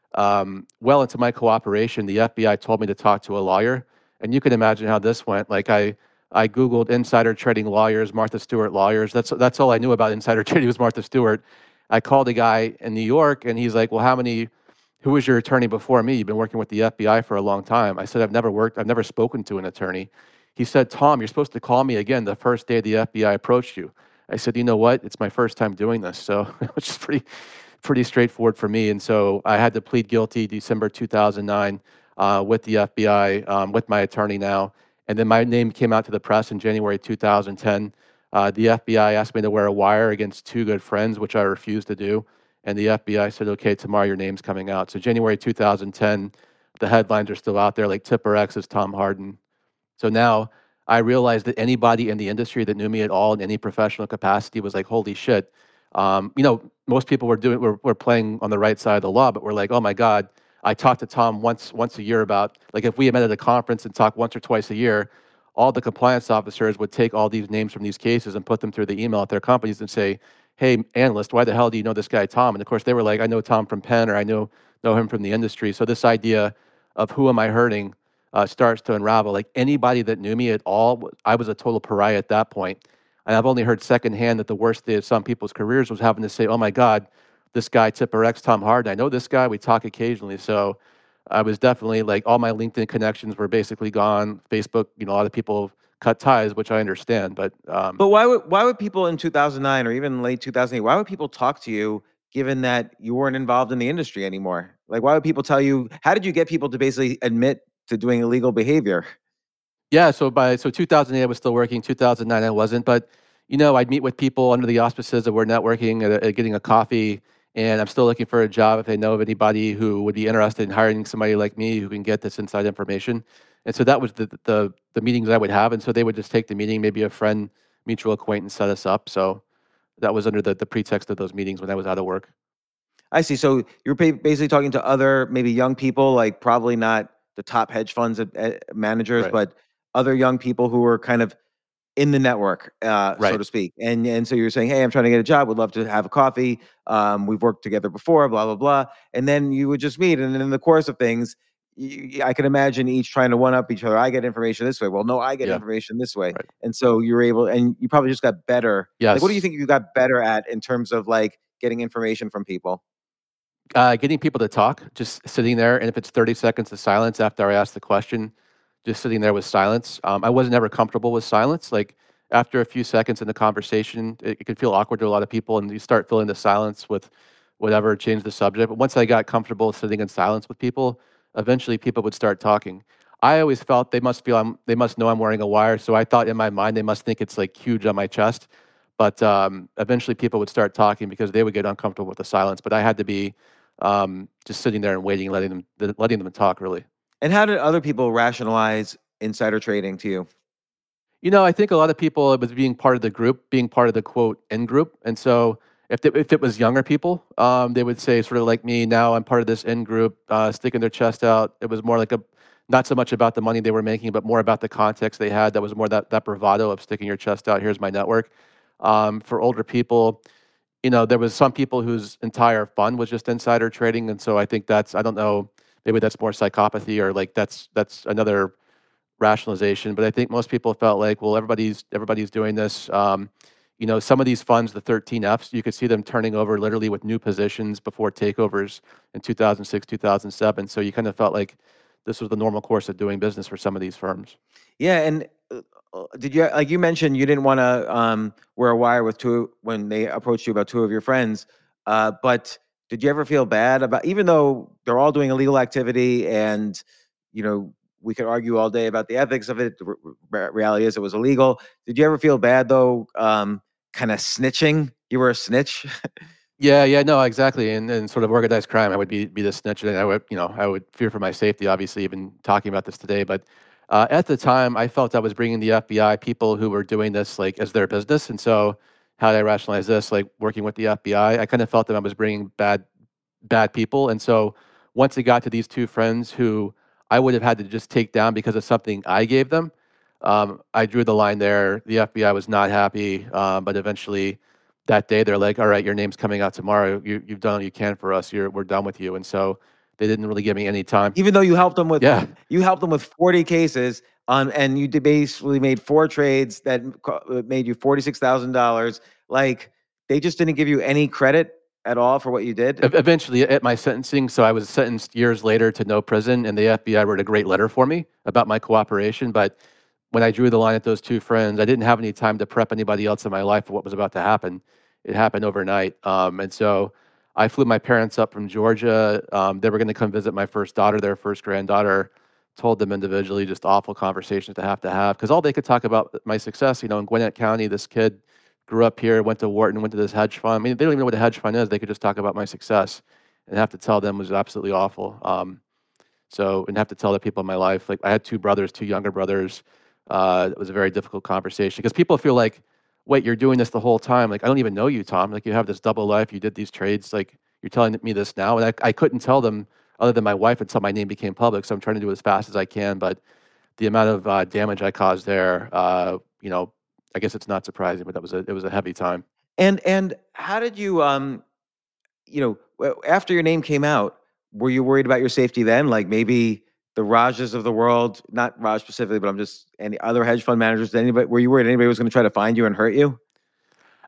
um, well into my cooperation, the F B I told me to talk to a lawyer. And you can imagine how this went. Like I, I Googled insider trading lawyers, Martha Stewart lawyers. That's, that's all I knew about insider trading was Martha Stewart. I called a guy in New York and he's like, well, how many, who was your attorney before me? You've been working with the F B I for a long time. I said, I've never worked, I've never spoken to an attorney. He said, Tom, you're supposed to call me again the first day the F B I approached you. I said, you know what? It's my first time doing this. So which is pretty, pretty straightforward for me. And so I had to plead guilty December two thousand nine uh, with the F B I, um, with my attorney now. And then my name came out to the press in January two thousand ten. Uh, the F B I asked me to wear a wire against two good friends, which I refused to do. And the F B I said, okay, tomorrow your name's coming out. So January two thousand ten, the headlines are still out there, like Tipper X is Tom Harden. So now I realized that anybody in the industry that knew me at all in any professional capacity was like, holy shit. Um, you know, most people were doing, were, were playing on the right side of the law, but we're like, oh my God, I talked to Tom once, once a year about, like if we met at a conference and talked once or twice a year, all the compliance officers would take all these names from these cases and put them through the email at their companies and say, hey, analyst, why the hell do you know this guy, Tom? And of course they were like, I know Tom from Penn, or I know, know him from the industry. So this idea of who am I hurting uh, starts to unravel. Like anybody that knew me at all, I was a total pariah at that point. And I've only heard secondhand that the worst day of some people's careers was having to say, oh my God, this guy, Tipper X, Tom Harden, I know this guy, we talk occasionally. So I was definitely like all my LinkedIn connections were basically gone. Facebook, you know, a lot of people cut ties, which I understand, but um, But why would why would people in two thousand nine or even late two thousand eight, why would people talk to you given that you weren't involved in the industry anymore? Like, why would people tell you, how did you get people to basically admit to doing illegal behavior? yeah, so by so two thousand eight I was still working, two thousand nine I wasn't, but you know, I'd meet with people under the auspices of we're networking, at, at getting a coffee, and I'm still looking for a job if they know of anybody who would be interested in hiring somebody like me who can get this inside information. And so that was the the the meetings I would have, and so they would just take the meeting, maybe a friend, mutual acquaintance set us up. So that was under the the pretext of those meetings when I was out of work. I see. So you're ba- basically talking to other maybe young people, like probably not the top hedge funds uh, uh, managers, Right. but other young people who were kind of in the network, uh, so Right. to speak. And and so you're saying, hey, I'm trying to get a job. Would love to have a coffee. Um, we've worked together before, blah blah blah. And then you would just meet, and then in the course of things, y- y- I can imagine each trying to one up each other. I get information this way. Well, no, I get Yeah. information this way. Right. And so you were able, and you probably just got better. Like, what do you Yes. think you got better at in terms of like getting information from people? Uh, getting people to talk, just sitting there, and if it's thirty seconds of silence after I ask the question, just sitting there with silence. Um, I wasn't ever comfortable with silence. Like after a few seconds in the conversation, it, it can feel awkward to a lot of people, and you start filling the silence with whatever, change the subject. But once I got comfortable sitting in silence with people, eventually people would start talking. I always felt they must feel I'm, they must know I'm wearing a wire, so I thought in my mind they must think it's like huge on my chest. But um, eventually people would start talking because they would get uncomfortable with the silence. But I had to be um, just sitting there and waiting, letting them th- letting them talk. Really, And how did other people rationalize insider trading to you? you know, I think a lot of people it was being part of the group, being part of the quote in group, and so if they, if it was younger people, um, they would say sort of like me. Now I'm part of this in group, uh, sticking their chest out. It was more like a not so much about the money they were making, but more about the context they had. That was more that that bravado of sticking your chest out. Here's my network. Um, for older people, you know, there was some people whose entire fund was just insider trading, and so I think that's I don't know, maybe that's more psychopathy or like that's that's another rationalization. But I think most people felt like, well, everybody's everybody's doing this. Um, you know, some of these funds, the thirteen Fs, you could see them turning over literally with new positions before takeovers in two thousand six, two thousand seven. So you kind of felt like this was the normal course of doing business for some of these firms. Yeah, and uh, uh, did you like you mentioned you didn't want to um, wear a wire with two when they approached you about two of your friends, uh, but did you ever feel bad about even though they're all doing illegal activity and you know we could argue all day about the ethics of it. The r- r- reality is it was illegal. Did you ever feel bad though, um, kind of snitching? You were a snitch. Yeah, yeah, no, exactly. And and sort of organized crime, I would be be the snitch, and I would, you know, I would fear for my safety. Obviously, even talking about this today, but uh, at the time, I felt I was bringing the F B I people who were doing this like as their business, and so how did I rationalize this? Like working with the F B I, I I kind of felt that I was bringing bad bad people, and so once it got to these two friends who I would have had to just take down because of something I gave them, um, I drew the line there. The F B I was not happy, um, but eventually that day they're like, all right, your name's coming out tomorrow. You, you've done all you can for us. You're, we're done with you. And so they didn't really give me any time. Even though you helped them with Yeah. you helped them with forty cases on and you did basically made four trades that m- co- uh, made you forty-six thousand dollars. Like they just didn't give you any credit at all for what you did. E- Eventually at my sentencing, so I was sentenced years later to no prison, and the F B I wrote a great letter for me about my cooperation. But when I drew the line at those two friends, I didn't have any time to prep anybody else in my life for what was about to happen. It happened overnight. Um, and so I flew my parents up from Georgia. Um, they were going to come visit my first daughter, their first granddaughter. Told them individually, just awful conversations to have to have because all they could talk about my success. You know, in Gwinnett County, this kid grew up here, went to Wharton, went to this hedge fund. I mean, they don't even know what a hedge fund is. They could just talk about my success, and have to tell them was absolutely awful. Um, so, and have to tell the people in my life, like I had two brothers, two younger brothers. Uh, it was a very difficult conversation because people feel like, wait, you're doing this the whole time. Like I don't even know you, Tom. Like you have this double life. You did these trades. Like you're telling me this now, and I, I couldn't tell them other than my wife until my name became public. So I'm trying to do it as fast as I can. But the amount of uh, damage I caused there, uh, you know, I guess it's not surprising, but that was a it was a heavy time. And and how did you um you know w- after your name came out, were you worried about your safety then? Like maybe the Rajas of the world, not Raj specifically, but I'm just any other hedge fund managers. Anybody were you worried anybody was going to try to find you and hurt you?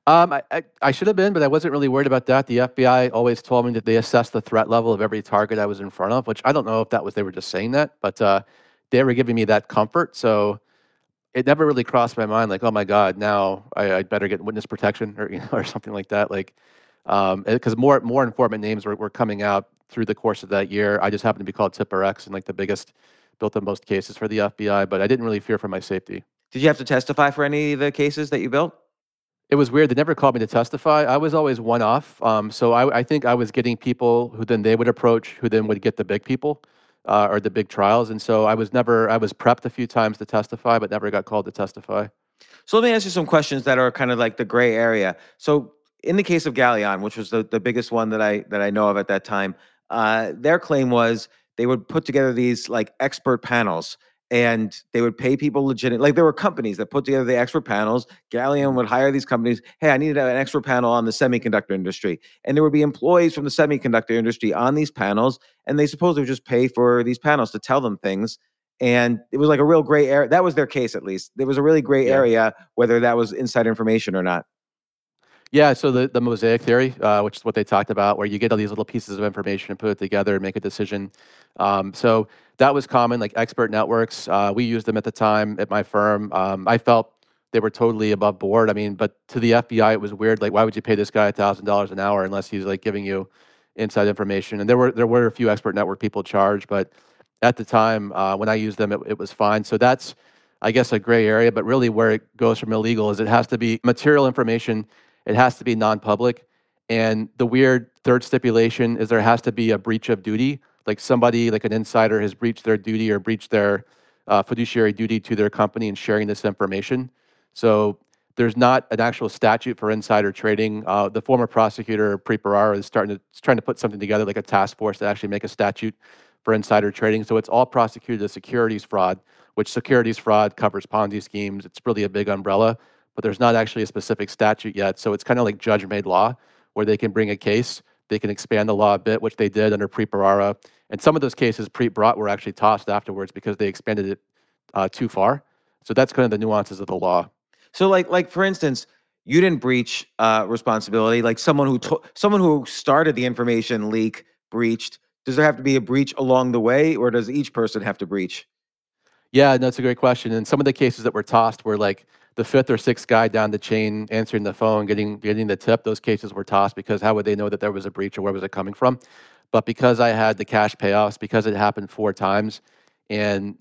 Um, I, I, I should have been, but I wasn't really worried about that. The F B I always told me that they assessed the threat level of every target I was in front of, which I don't know if that was they were just saying that, but uh, they were giving me that comfort. So it never really crossed my mind, like, oh my God, now I, I'd better get witness protection or you know, or something like that. Like, um, because more more informant names were, were coming out through the course of that year. I just happened to be called Tipper X and like the biggest, built the most cases for the F B I, but I didn't really fear for my safety. Did you have to testify for any of the cases that you built? It was weird. They never called me to testify. I was always one off. Um, so I, I think I was getting people who then they would approach, who then would get the big people uh, or the big trials. And so I was never, I was prepped a few times to testify, but never got called to testify. So let me ask you some questions that are kind of like the gray area. So in the case of Galleon, which was the, the biggest one that I that I know of at that time, uh, their claim was they would put together these like expert panels and they would pay people legit. Like there were companies that put together the expert panels. Galleon would hire these companies. Hey, I needed an expert panel on the semiconductor industry. And there would be employees from the semiconductor industry on these panels. And they supposedly would just pay for these panels to tell them things. And it was like a real gray area. That was their case, at least. There was a really gray Yeah. area whether that was inside information or not. Yeah, so the, the mosaic theory, uh, which is what they talked about, where you get all these little pieces of information and put it together and make a decision. Um, so that was common, like expert networks. Uh, we used them at the time at my firm. Um, I felt they were totally above board. I mean, but to the F B I, it was weird. Like, why would you pay this guy a thousand dollars an hour unless he's like giving you inside information? And there were there were a few expert network people charged, but at the time uh, when I used them, it, it was fine. So that's, I guess, a gray area. But really, where it goes from illegal is it has to be material information. It has to be non-public. And the weird third stipulation is there has to be a breach of duty. Like somebody, like an insider has breached their duty or breached their uh, fiduciary duty to their company in sharing this information. So there's not an actual statute for insider trading. Uh, the former prosecutor, Preet Bharara, is starting to is trying to put something together like a task force to actually make a statute for insider trading. So it's all prosecuted as securities fraud, which securities fraud covers Ponzi schemes. It's really a big umbrella. But there's not actually a specific statute yet. So it's kind of like judge-made law, where they can bring a case, they can expand the law a bit, which they did under Preet Bharara. And some of those cases Preet brought were actually tossed afterwards because they expanded it uh, too far. So that's kind of the nuances of the law. So like, like for instance, you didn't breach uh, responsibility. Like someone who to- someone who started the information leak breached. Does there have to be a breach along the way, or does each person have to breach? Yeah, that's a great question. And some of the cases that were tossed were like the fifth or sixth guy down the chain answering the phone, getting getting the tip. Those cases were tossed because how would they know that there was a breach or where was it coming from? But because I had the cash payoffs, because it happened four times, and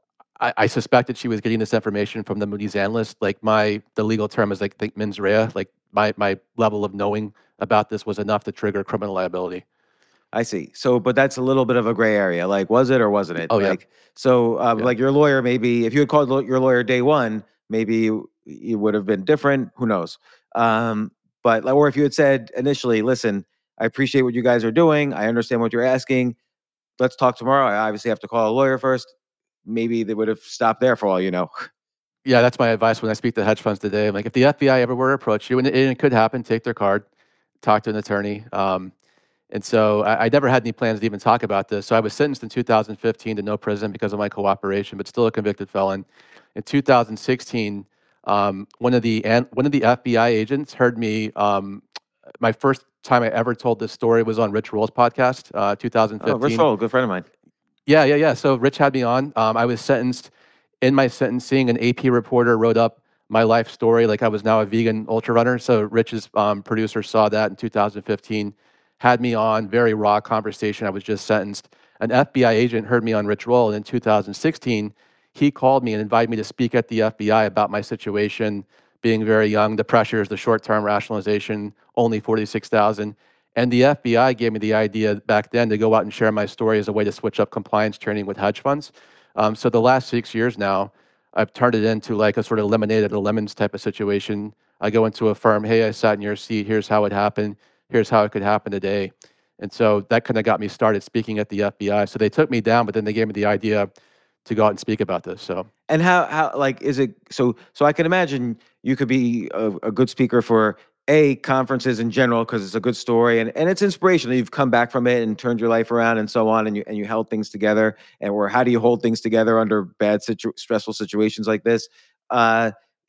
I, I suspected she was getting this information from the Moody's analyst, like my the legal term is like the mens rea, like my my level of knowing about this was enough to trigger criminal liability. I see. So, but that's a little bit of a gray area. Like, was it or wasn't it? Oh, yeah. Like, so, uh, Yeah. like your lawyer, maybe if you had called lo- your lawyer day one, maybe it would have been different. Who knows? Um, but like, or if you had said initially, listen, I appreciate what you guys are doing. I understand what you're asking. Let's talk tomorrow. I obviously have to call a lawyer first. Maybe they would have stopped there for all you know. Yeah, that's my advice when I speak to hedge funds today. I'm like, if the F B I ever were to approach you, and it, and it could happen, take their card, talk to an attorney. Um, and so I, I never had any plans to even talk about this. So I was sentenced in two thousand fifteen to no prison because of my cooperation, but still a convicted felon. In two thousand sixteen, um, one of the an- one of the F B I agents heard me. Um, my first time I ever told this story was on Rich Roll's podcast, uh, two thousand fifteen. Oh, Rich Roll, good friend of mine. Yeah, yeah, yeah. So Rich had me on. Um, I was sentenced. In my sentencing, an A P reporter wrote up my life story, like I was now a vegan ultra runner. So Rich's um, producer saw that in two thousand fifteen, had me on, very raw conversation. I was just sentenced. An F B I agent heard me on Rich Roll, and in two thousand sixteen, he called me and invited me to speak at the F B I about my situation, being very young, the pressures, the short-term rationalization, only forty-six thousand. And the F B I gave me the idea back then to go out and share my story as a way to switch up compliance training with hedge funds. Um, so the last six years now, I've turned it into like a sort of lemonade at a lemons type of situation. I go into a firm, hey, I sat in your seat. Here's how it happened. Here's how it could happen today. And so that kind of got me started speaking at the F B I. So they took me down, but then they gave me the idea to go out and speak about this. So And how how like is it so so I can imagine you could be a, a good speaker for a conferences in general because it's a good story and, and it's inspirational. You've come back from it and turned your life around and so on, and you and you held things together. And or how do you hold things together under bad situ- stressful situations like this? Uh,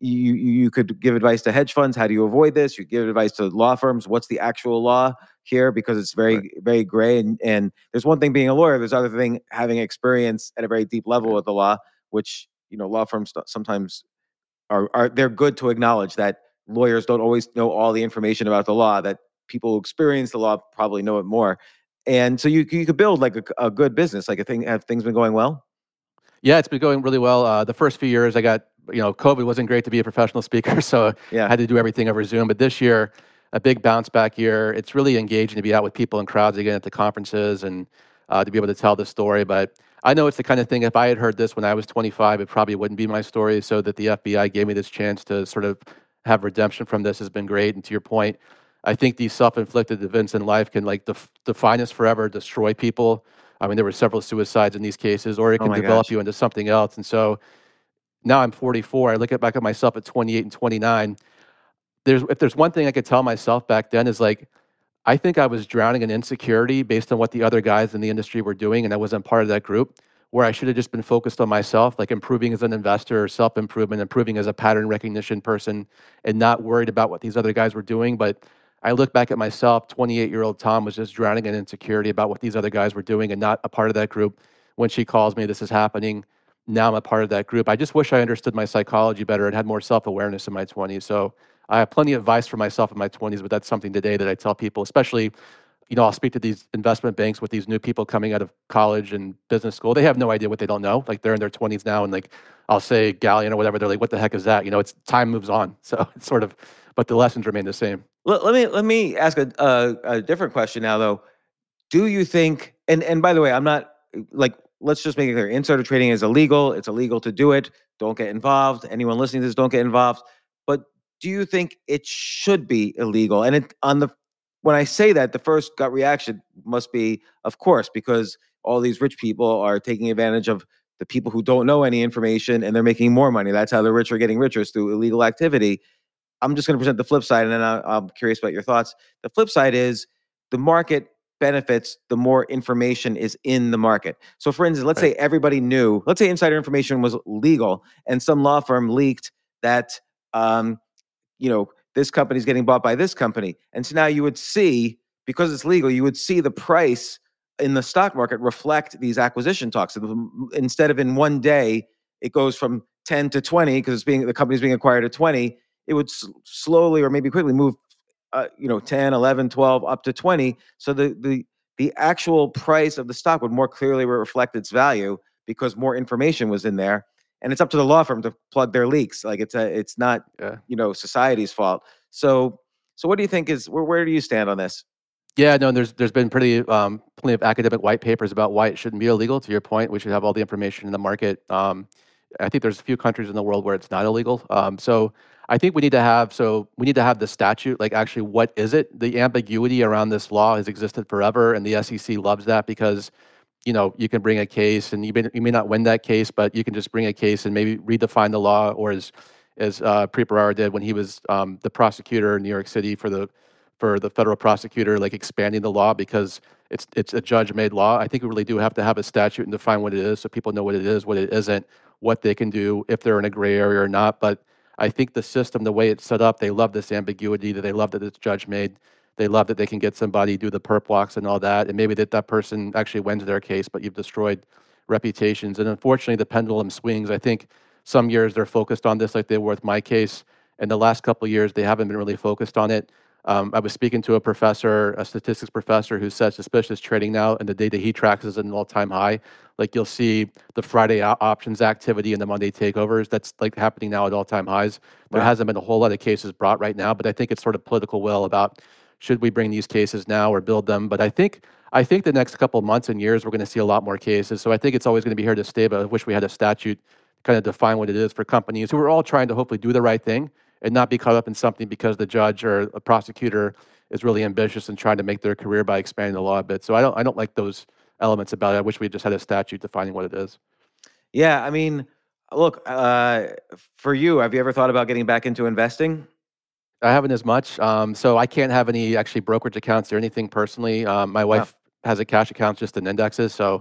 you you could give advice to hedge funds. How do you avoid this? You give advice to law firms. What's the actual law here? Because it's very right. very gray. And and there's one thing being a lawyer. There's other thing having experience at a very deep level right. with the law, which you know law firms sometimes are are they're good to acknowledge that lawyers don't always know all the information about the law. That people who experience the law probably know it more. And so you you could build like a, a good business. Like a thing. Have things been going well? Yeah, it's been going really well. Uh, the first few years, I got, you know, COVID wasn't great to be a professional speaker, so yeah. I had to do everything over Zoom. But this year, a big bounce back year. It's really engaging to be out with people in crowds again at the conferences and uh, to be able to tell the story. But I know it's the kind of thing, if I had heard this when I was twenty-five, it probably wouldn't be my story. So that the F B I gave me this chance to sort of have redemption from this has been great. And to your point, I think these self-inflicted events in life can like def- define us forever, destroy people. I mean, there were several suicides in these cases, or it can oh develop gosh. you into something else. And so now I'm forty-four. I look at back at myself at twenty-eight and twenty-nine. There's if there's one thing I could tell myself back then is like, I think I was drowning in insecurity based on what the other guys in the industry were doing, and I wasn't part of that group. Where I should have just been focused on myself, like improving as an investor, self-improvement, improving as a pattern recognition person, and not worried about what these other guys were doing. But I look back at myself, twenty-eight-year-old Tom was just drowning in insecurity about what these other guys were doing and not a part of that group. When she calls me, this is happening. Now I'm a part of that group. I just wish I understood my psychology better and had more self-awareness in my twenties. So I have plenty of advice for myself in my twenties, but that's something today that I tell people, especially, you know, I'll speak to these investment banks with these new people coming out of college and business school. They have no idea what they don't know. Like they're in their twenties now, and like I'll say Galleon or whatever, they're like, what the heck is that? You know, it's time moves on. So it's sort of, but the lessons remain the same. Let, let me let me ask a, a a different question now, though. Do you think? And and by the way, I'm not like. Let's just make it clear. Insider trading is illegal. It's illegal to do it. Don't get involved. Anyone listening to this, don't get involved. But do you think it should be illegal? And it on the when I say that, the first gut reaction must be, of course, because all these rich people are taking advantage of the people who don't know any information, and they're making more money. That's how the rich are getting richer, is through illegal activity. I'm just going to present the flip side, and then I, I'm curious about your thoughts. The flip side is the market benefits the more information is in the market. So for instance, let's right. say everybody knew, let's say insider information was legal and some law firm leaked that, um, you know, this company is getting bought by this company. And so now you would see, because it's legal, you would see the price in the stock market reflect these acquisition talks. So instead of in one day, it goes from ten to twenty because it's being the company's being acquired at twenty, it would s- slowly or maybe quickly move Uh, you know, ten, eleven, twelve, up to twenty. So the, the, the actual price of the stock would more clearly reflect its value because more information was in there. And it's up to the law firm to plug their leaks. Like it's a, it's not, yeah. you know, society's fault. So, so what do you think is, where, where do you stand on this? Yeah, no, there's there's been pretty um, plenty of academic white papers about why it shouldn't be illegal. To your point, we should have all the information in the market. Um, I think there's a few countries in the world where it's not illegal. Um, so I think we need to have so we need to have the statute. Like, actually, what is it? The ambiguity around this law has existed forever, and the S E C loves that because, you know, you can bring a case, and you may, you may not win that case, but you can just bring a case and maybe redefine the law, or as as uh, Preet Bharara did when he was um, the prosecutor in New York City for the for the federal prosecutor, like expanding the law because it's it's a judge-made law. I think we really do have to have a statute and define what it is so people know what it is, what it isn't, what they can do, if they're in a gray area or not. But I think the system, the way it's set up, they love this ambiguity, that they love that it's judge-made. They love that they can get somebody, do the perp walks and all that, and maybe that that person actually wins their case, but you've destroyed reputations. And unfortunately, the pendulum swings. I think some years they're focused on this like they were with my case, and the last couple of years they haven't been really focused on it. Um, I was speaking to a professor, a statistics professor, who said suspicious trading now, and the data he tracks is at an all-time high. Like, you'll see the Friday o- options activity and the Monday takeovers. That's like happening now at all-time highs. There wow. hasn't been a whole lot of cases brought right now, but I think it's sort of political will about should we bring these cases now or build them. But I think I think the next couple of months and years we're going to see a lot more cases. So I think it's always going to be here to stay. But I wish we had a statute to kind of define what it is for companies who are all trying to hopefully do the right thing and not be caught up in something because the judge or a prosecutor is really ambitious and trying to make their career by expanding the law a bit. So I don't I don't like those elements about it. I wish we just had a statute defining what it is. Yeah, I mean, look, uh, for you, have you ever thought about getting back into investing? I haven't as much. Um, so I can't have any actually brokerage accounts or anything personally. Um, my wife wow. has a cash account just in indexes. So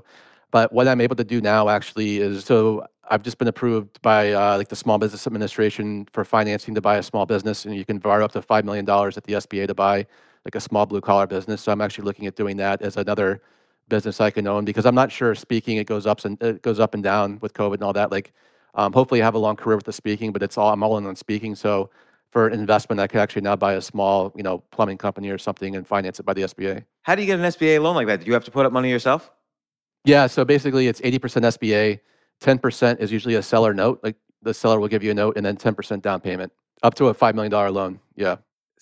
But what I'm able to do now actually is, so I've just been approved by uh, like the Small Business Administration for financing to buy a small business, and you can borrow up to five million dollars at the S B A to buy like a small blue collar business. So I'm actually looking at doing that as another business I can own, because I'm not sure speaking, it goes up and it goes up and down with COVID and all that. Like, um, hopefully I have a long career with the speaking, but it's all, I'm all in on speaking. So for an investment, I could actually now buy a small, you know, plumbing company or something and finance it by the S B A. How do you get an S B A loan like that? Do you have to put up money yourself? Yeah, so basically it's eighty percent S B A, ten percent is usually a seller note. Like the seller will give you a note, and then ten percent down payment, up to a five million dollars loan. Yeah.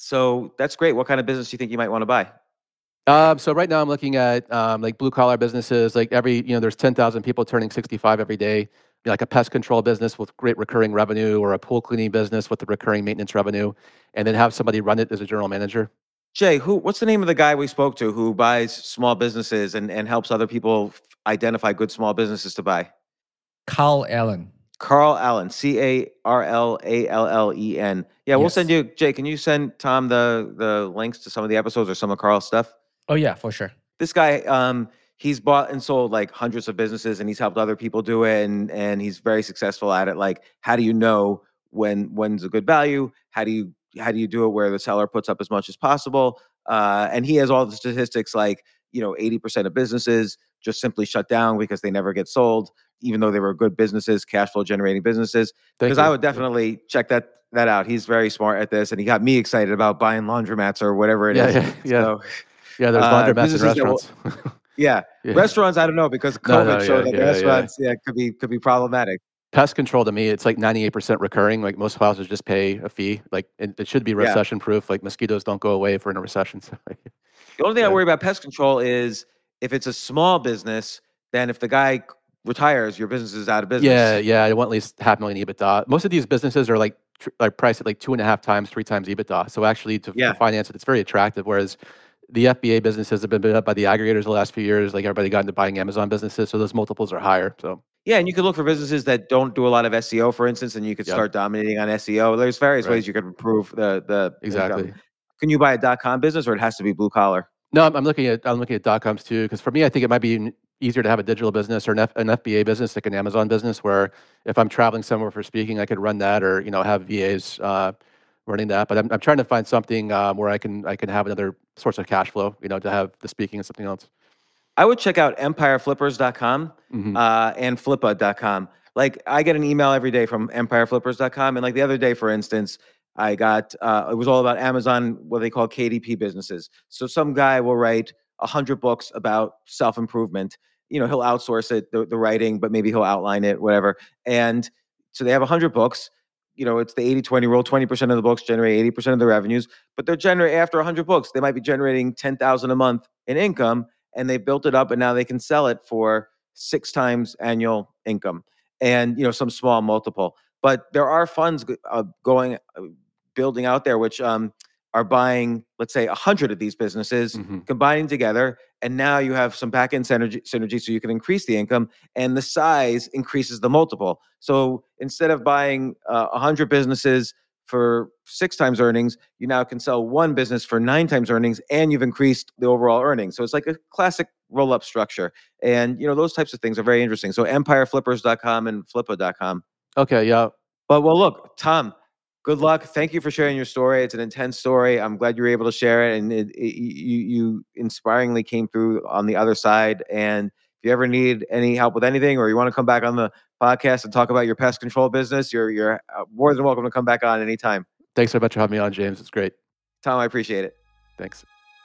So that's great. What kind of business do you think you might want to buy? Um, so right now I'm looking at um, like blue collar businesses. Like every, you know, there's ten thousand people turning sixty-five every day. Like a pest control business with great recurring revenue, or a pool cleaning business with the recurring maintenance revenue, and then have somebody run it as a general manager. Jay, who? What's the name of the guy we spoke to who buys small businesses and, and helps other people f- identify good small businesses to buy? Carl Allen. Carl Allen, C A R L A L L E N. Yeah, we'll Yes. send you, Jay, can you send Tom the, the links to some of the episodes or some of Carl's stuff? Oh yeah, for sure. This guy, um, he's bought and sold like hundreds of businesses, and he's helped other people do it, and and he's very successful at it. Like, how do you know when when's a good value? How do you how do you do it where the seller puts up as much as possible? Uh, and he has all the statistics, like, you know, eighty percent of businesses just simply shut down because they never get sold, even though they were good businesses, cash flow generating businesses. Thank Because you. I would definitely check that that out. He's very smart at this, and he got me excited about buying laundromats or whatever it Yeah, is. yeah, yeah. So, Yeah, there's uh, laundromats in businesses that will- restaurants. yeah. Yeah. Restaurants, I don't know, because No, COVID no, showed yeah, that yeah, yeah. restaurants, yeah, could be could be problematic. Pest control to me, it's like ninety-eight percent recurring. Like most houses just pay a fee. Like it, it should be recession proof. Like mosquitoes don't go away if we're in a recession. So, The only thing I Yeah. worry about pest control is if it's a small business, then if the guy retires, your business is out of business. yeah, yeah, I want at least half million EBITDA. Most of these businesses are like tr- like priced at like two and a half times, three times EBITDA. So actually, to, Yeah. to finance it, it's very attractive. Whereas the F B A businesses have been bid up by the aggregators the last few years. Like everybody got into buying Amazon businesses, so those multiples are higher. So Yeah, and you could look for businesses that don't do a lot of S E O, for instance, and you could Yep. start dominating on S E O. There's various Right. ways you could improve the the exactly. income. Can you buy a dot com business, or it has to be blue collar? No, I'm, I'm looking at I'm looking at dot coms too, because for me, I think it might be n- easier to have a digital business or an, F, an F B A business, like an Amazon business, where if I'm traveling somewhere for speaking, I could run that, or you know have V As uh, running that. But I'm, I'm trying to find something um, where I can I can have another source of cash flow, you know, to have the speaking and something else. I would check out empire flippers dot com Mhm. uh, and flippa dot com. Like, I get an email every day from empire flippers dot com. And like the other day, for instance, I got, uh, it was all about Amazon, what they call K D P businesses. So some guy will write a hundred books about self-improvement. You know, he'll outsource it, the, the writing, but maybe he'll outline it, whatever. And so they have a hundred books. You know, it's the eighty twenty rule. twenty percent of the books generate eighty percent of the revenues, but they're generating, after a hundred books, they might be generating ten thousand a month in income, and they built it up, and now they can sell it for six times annual income, and you know, some small multiple. But there are funds g- uh, going, uh, building out there, which um, are buying, let's say, a hundred of these businesses, Mhm. combining together, and now you have some back end synergy, synergy, so you can increase the income, and the size increases the multiple. So instead of buying uh, a hundred businesses for six times earnings, you now can sell one business for nine times earnings, and you've increased the overall earnings. So it's like a classic roll-up structure, and you know, those types of things are very interesting. So empire flippers dot com and flippa dot com. Okay, yeah. But well, look, Tom, good luck. Thank you for sharing your story. It's an intense story. I'm glad you were able to share it, and it, it, you you inspiringly came through on the other side. And if you ever need any help with anything, or you want to come back on the podcast and talk about your pest control business, you're you're uh, more than welcome to come back on anytime. Thanks so much for having me on, James. It's great. Tom, I appreciate it. Thanks.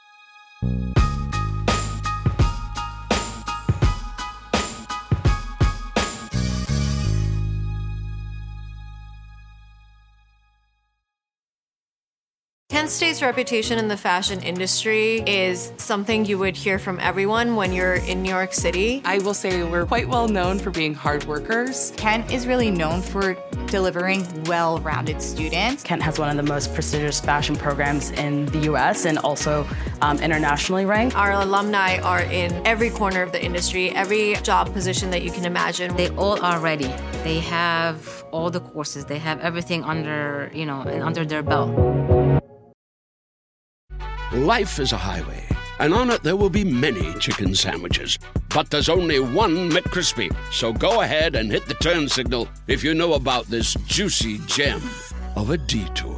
Kent State's reputation in the fashion industry is something you would hear from everyone when you're in New York City. I will say we're quite well known for being hard workers. Kent is really known for delivering well-rounded students. Kent has one of the most prestigious fashion programs in the U S and also um, internationally ranked. Our alumni are in every corner of the industry, every job position that you can imagine. They all are ready. They have all the courses. They have everything under, you know, and under their belt. Life is a highway, And on it there will be many chicken sandwiches. But there's only one McCrispy. So go ahead and hit the turn signal if you know about this juicy gem of a detour.